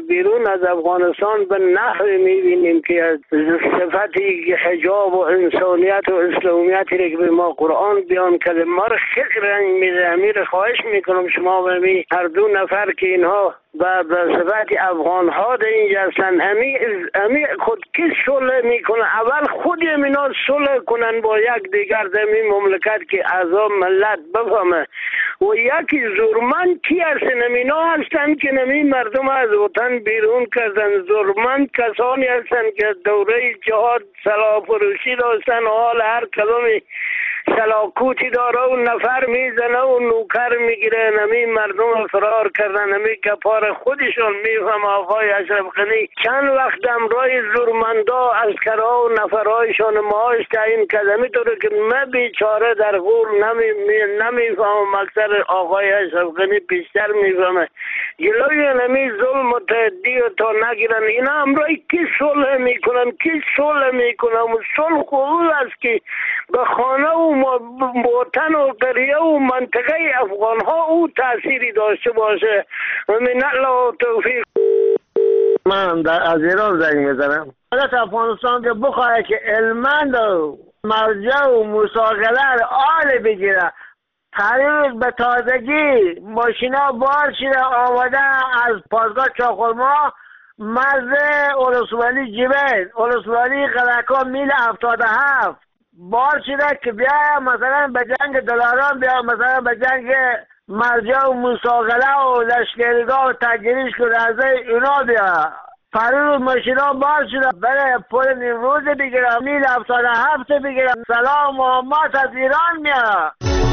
از افغانستان به نحوی میبینیم که از صفتی حجاب و انسانیت و اسلامیتی که به ما قرآن بیان کرده ما را خیلی رنج میده. امیر خواهش میکنم شما و هر دو نفر که اینها به صفت افغان ها در اینجا هستن امی خود کی صلح میکنه؟ اول خود اینا صلح کنن با یک دیگر در این مملکت که اعضا ملت بفهمه. و یکی زورمند کی هستن؟ اینا هستن که نمی مردم از وطن بیرون کردن. زورمند کسانی هستن که دوره جهاد سلاح فروشی داشتن، حال هر کدومی سلاکوتی داره و نفر میزنه و نوکر میگیره. نمی مردم فرار کردن. نمی کپار خودشون میفهم. آقای اشرف غنی چند وقت امرای زورمندا از کرا و نفرهایشان معاش تعیین کرده. میطوره که من بیچاره در غور نمیفهم. اکثر آقای اشرف غنی بیشتر میفهمه. جلوی نمی ظلم و تعدی و تا نگیرن. اینا امرای کی صلح میکنن؟ کی صلح میکنن؟ و صلح خوب است که به خانه و وطن و قریه و منطقه افغان ها او تأثیری داشته باشه. من الله توفیق. من از ایران زنگ میزنم. دولت افغانستان که بخواه که علمند و مرجع و مساقله آل بگیره. طریق به تازگی ماشینا بار شده آمده از پاسگاه چاخرما مرز اولسوالی جبل اولسوالی قلعکا میل 77 بار شده که بیا مثلا به جنگ دلاران، بیا مثلا به جنگ مرجع و مساقله و لشکرگاه و تگریش که رزه اینا بیا. فرور ماشینا بار شده برای پول نیمروز بگیرم میل 77 بگیرم. سلام محمد از ایران میاد.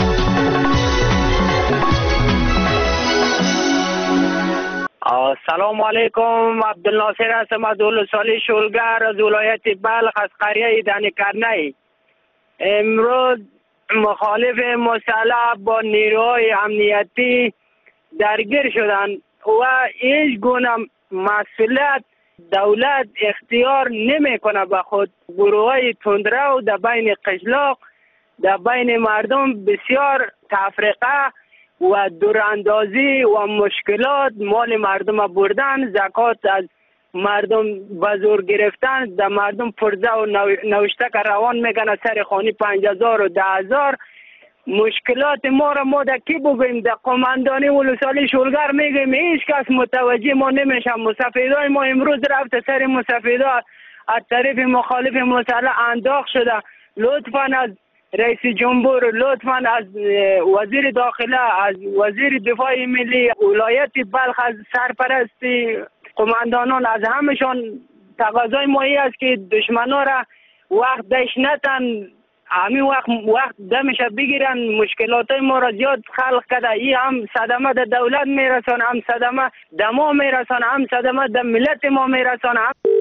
سلام علیکم. عبدالناصر هستم از اولسوالی شولگر از ولایت بلخ از قریه دنیکرنه. امروز مخالف مسلح با نیروهای امنیتی درگیر شدن و هیچ گونه مسئولیت دولت اختیار نمیکنه به خود. گروه‌های تندرو در بین قشلاق در بین مردم بسیار تفرقه و دوراندازی و مشکلات مال مردم بردن، زکات از مردم به زور گرفتن، در مردم پرزه و نوشته که روان میکنه سر خانی 5000 و 10000. مشکلات ما را ما در کی بگویم؟ در قماندانی ولسوالی شولگر میگیم هیچ کس متوجه ما نمیشه. مسافرهای ما امروز رفت سر مسافرها از طرف مخالف مسلح انداخت شده. لطفا از رئیس جمهور، لطفا از وزیر داخله، از وزیر دفاع ملی ولایت بلخ، از سرپرستی قماندانان، از همشان تقاضای مایی است که دشمنا را وقت دش نتن. همین وقت دمش بگیرن. مشکلات ما را زیاد خلق کرده. این هم صدمه در دولت میرسان، هم صدمه در ما میرسان، هم صدمه در ملت ما میرسان.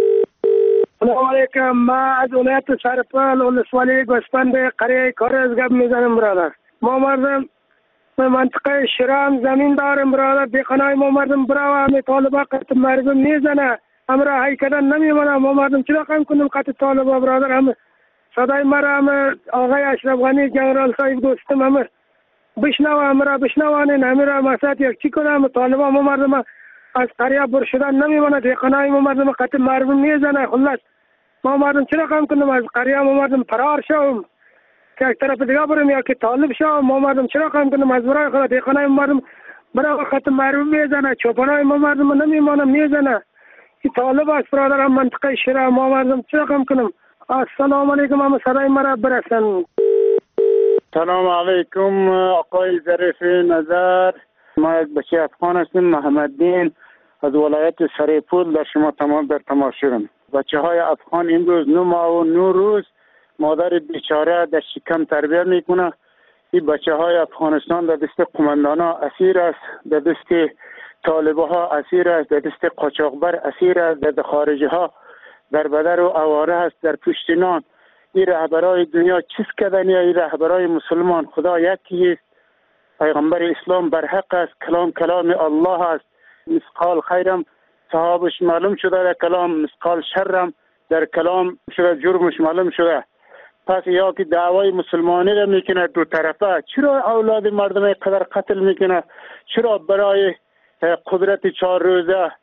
سلام علیکم. ما از ولایت سرپل ولسوالی گوسفند قریه کارز گپ میزنم برادر. ما مردم به منطقه شرام زمین دارم برادر. دیقنای ما مردم برای همه طالبا قتل مردم میزنه. همراه حی کردن نمیمونه. ما مردم چرا قیم کنیم قتل طالبا برادر؟ همه صدای مرا همه آقای اشرف غنی جنرال صاحب دوستم همه بشنوه، همه بشنوانین. همه را مسئلت یک چی کنه. همه طالبا ما مردم از قریه بر شدن نمیمونه. دیقنای ما مردم قتل مردم میزنه. خلاص ما مردم چرا قیم کنیم از قریه؟ ما مردم فرار شوم که یک طرف دیگه بریم یا که طالب شوم. ما مردم چرا قیم کنیم از برای خدا؟ دیقنای ما مردم برای قتل مردم میزنه. چوپانای ما مردم نمیمونه میزنه. این طالب است برادر. هم منطقه شرا ما مردم چرا قیم کنیم؟ السلام علیکم. هم صدای مرا برسن. سلام علیکم آقای ظریف نظر. ما یک بچه افغان هستیم، محمد دین از ولایت سریپول در شما تمام در تماشایم. بچه های افغان امروز 9 ماه و 9 روز مادر بیچاره در شکم تربیت میکنه. این بچه های افغانستان در دست قماندان ها اسیر است، در دست طالبه ها اسیر است، در دست قاچاقبر اسیر است، در خارجه ها در بدر و اواره است، در پشت نان. این رهبرای دنیا چیز کردن؟ این رهبرای مسلمان خدا یکی است، پیغمبر اسلام برحق است، کلام الله است. مسقال خیرم صحابش معلوم شده در کلام، مسقال شرم در کلام شده، جرمش معلوم شده. پس یا که دعوای مسلمانی را میکنه دو طرفه، چرا اولاد مردم قدر قتل میکنه؟ چرا برای قدرت 4 روزه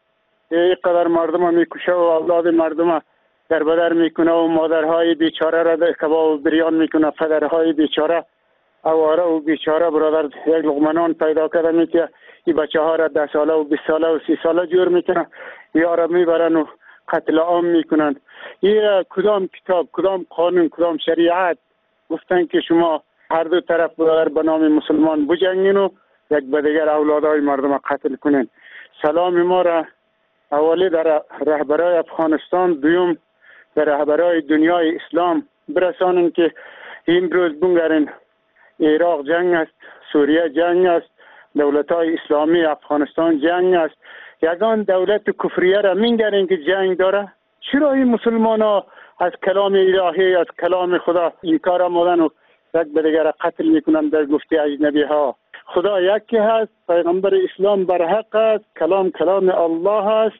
اینقدر مردم میکشه و اولاد مردم در بدر میکنه و مادرهای بیچاره را در کباب و بریان میکنه، پدرهای بیچاره اواره و بیچاره برادر یک لقمه نان پیدا کرده میتیه این بچه ها را 10 ساله و 20 ساله و 30 ساله جور میکنه، یا را میبرن و قتل عام میکنن. این کدام کتاب، کدام قانون، کدام شریعت گفتن که شما هر دو طرف برادر به نام مسلمان بجنگین و یک به دیگر اولادهای مردم قتل کنین؟ سلام ما را اولی در رهبرای افغانستان، دوم در رهبرای دنیای اسلام برسانن که این روز بنگرین عراق جنگ است، سوریه جنگ است، دولت‌های اسلامی افغانستان جنگ است، یگان دولت کفریه را میگرین که جنگ داره. چرا این مسلمان ها از کلام الهی، از کلام خدا این کار آمدن و یک به دیگر قتل میکنن در گفته اجنبی ها؟ خدا یکی هست، پیغمبر اسلام برحق است، کلام الله است،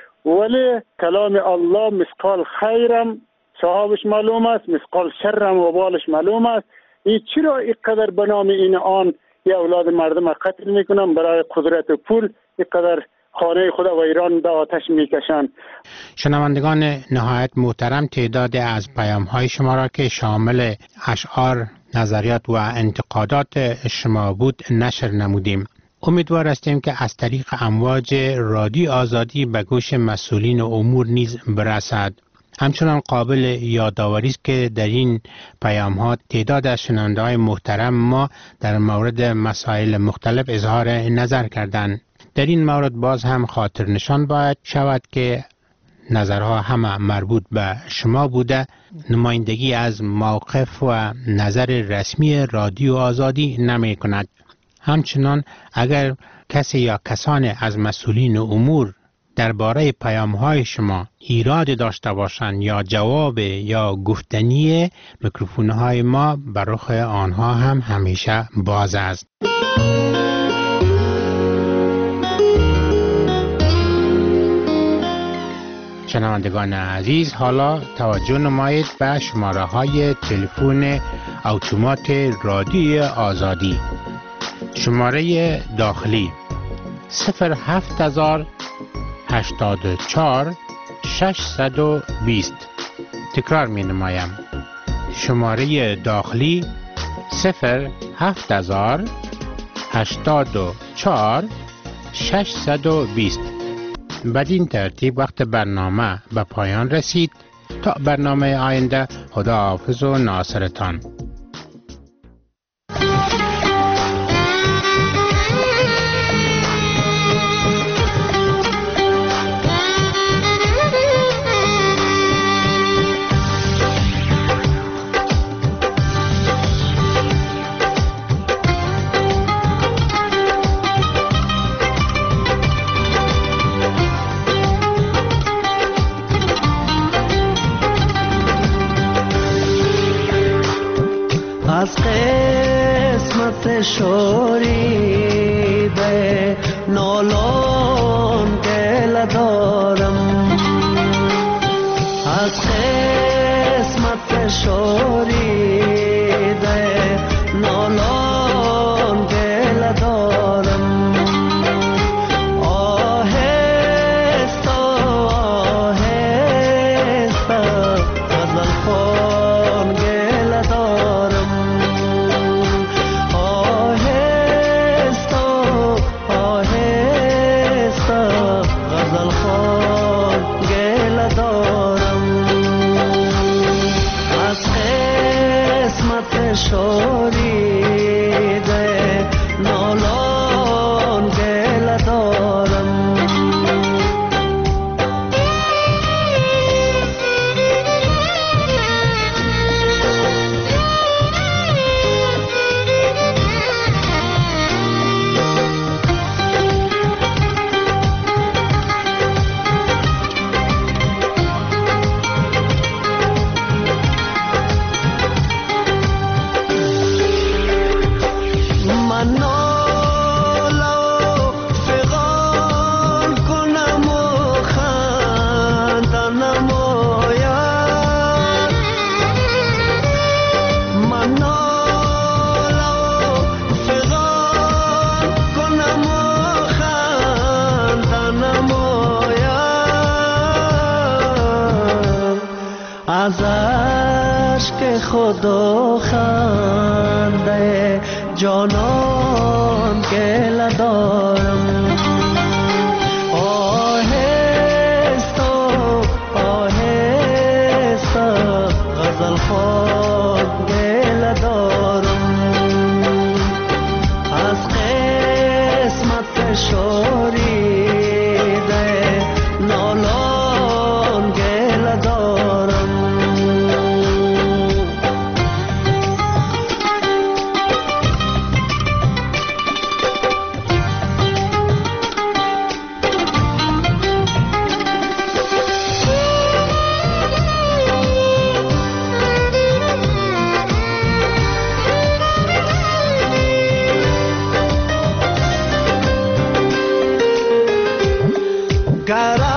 ولی کلام الله مثقال خیرم صاحبش معلوم است، مثقال شرم و بالش معلوم است. این چرا اینقدر به نام این آن یا اولاد مردم قتل میکنن برای قدرت و پول، اینقدر خانه خدا و ایران به آتش میکشن؟ شنوندگان نهایت محترم، تعداد از پیام‌های شما را که شامل اشعار، نظریات و انتقادات شما بود نشر نمودیم. امیدوار هستیم که از طریق امواج رادیو آزادی به گوش مسئولین امور نیز برسد. همچنان قابل یادآوری است که در این پیام‌ها تعداد از شنونده‌های محترم ما در مورد مسائل مختلف اظهار نظر کردند. در این مورد باز هم خاطر نشان باید شود که نظرها همه مربوط به شما بوده، نمایندگی از موقف و نظر رسمی رادیو آزادی نمی کند. همچنان اگر کسی یا کسان از مسئولین امور درباره پیام‌های شما ایراد داشته باشند یا جواب یا گفتنی، میکروفون‌های ما بر رخ آنها هم همیشه باز است. شنوندگان عزیز، حالا توجه نمایید به شماره های تلفن اتومات رادیو آزادی. شماره داخلی 07084 620. تکرار می نمایم. شماره داخلی 07084 620. بدین ترتیب وقت برنامه به پایان رسید. تا برنامه آینده، خداحافظ و ناصرتان. از قسمت شوریده نالان دل دارم، از قسمت شوریده نالان دل دارم. آهسته آهسته غزل خوان گل دارم، آهسته آهسته غزل خوان از عشق خود و خنده جانان گله دارم. آهسته آهسته غزل خود گله دارم. از قسمت شوریده نالان گله دارم. Cara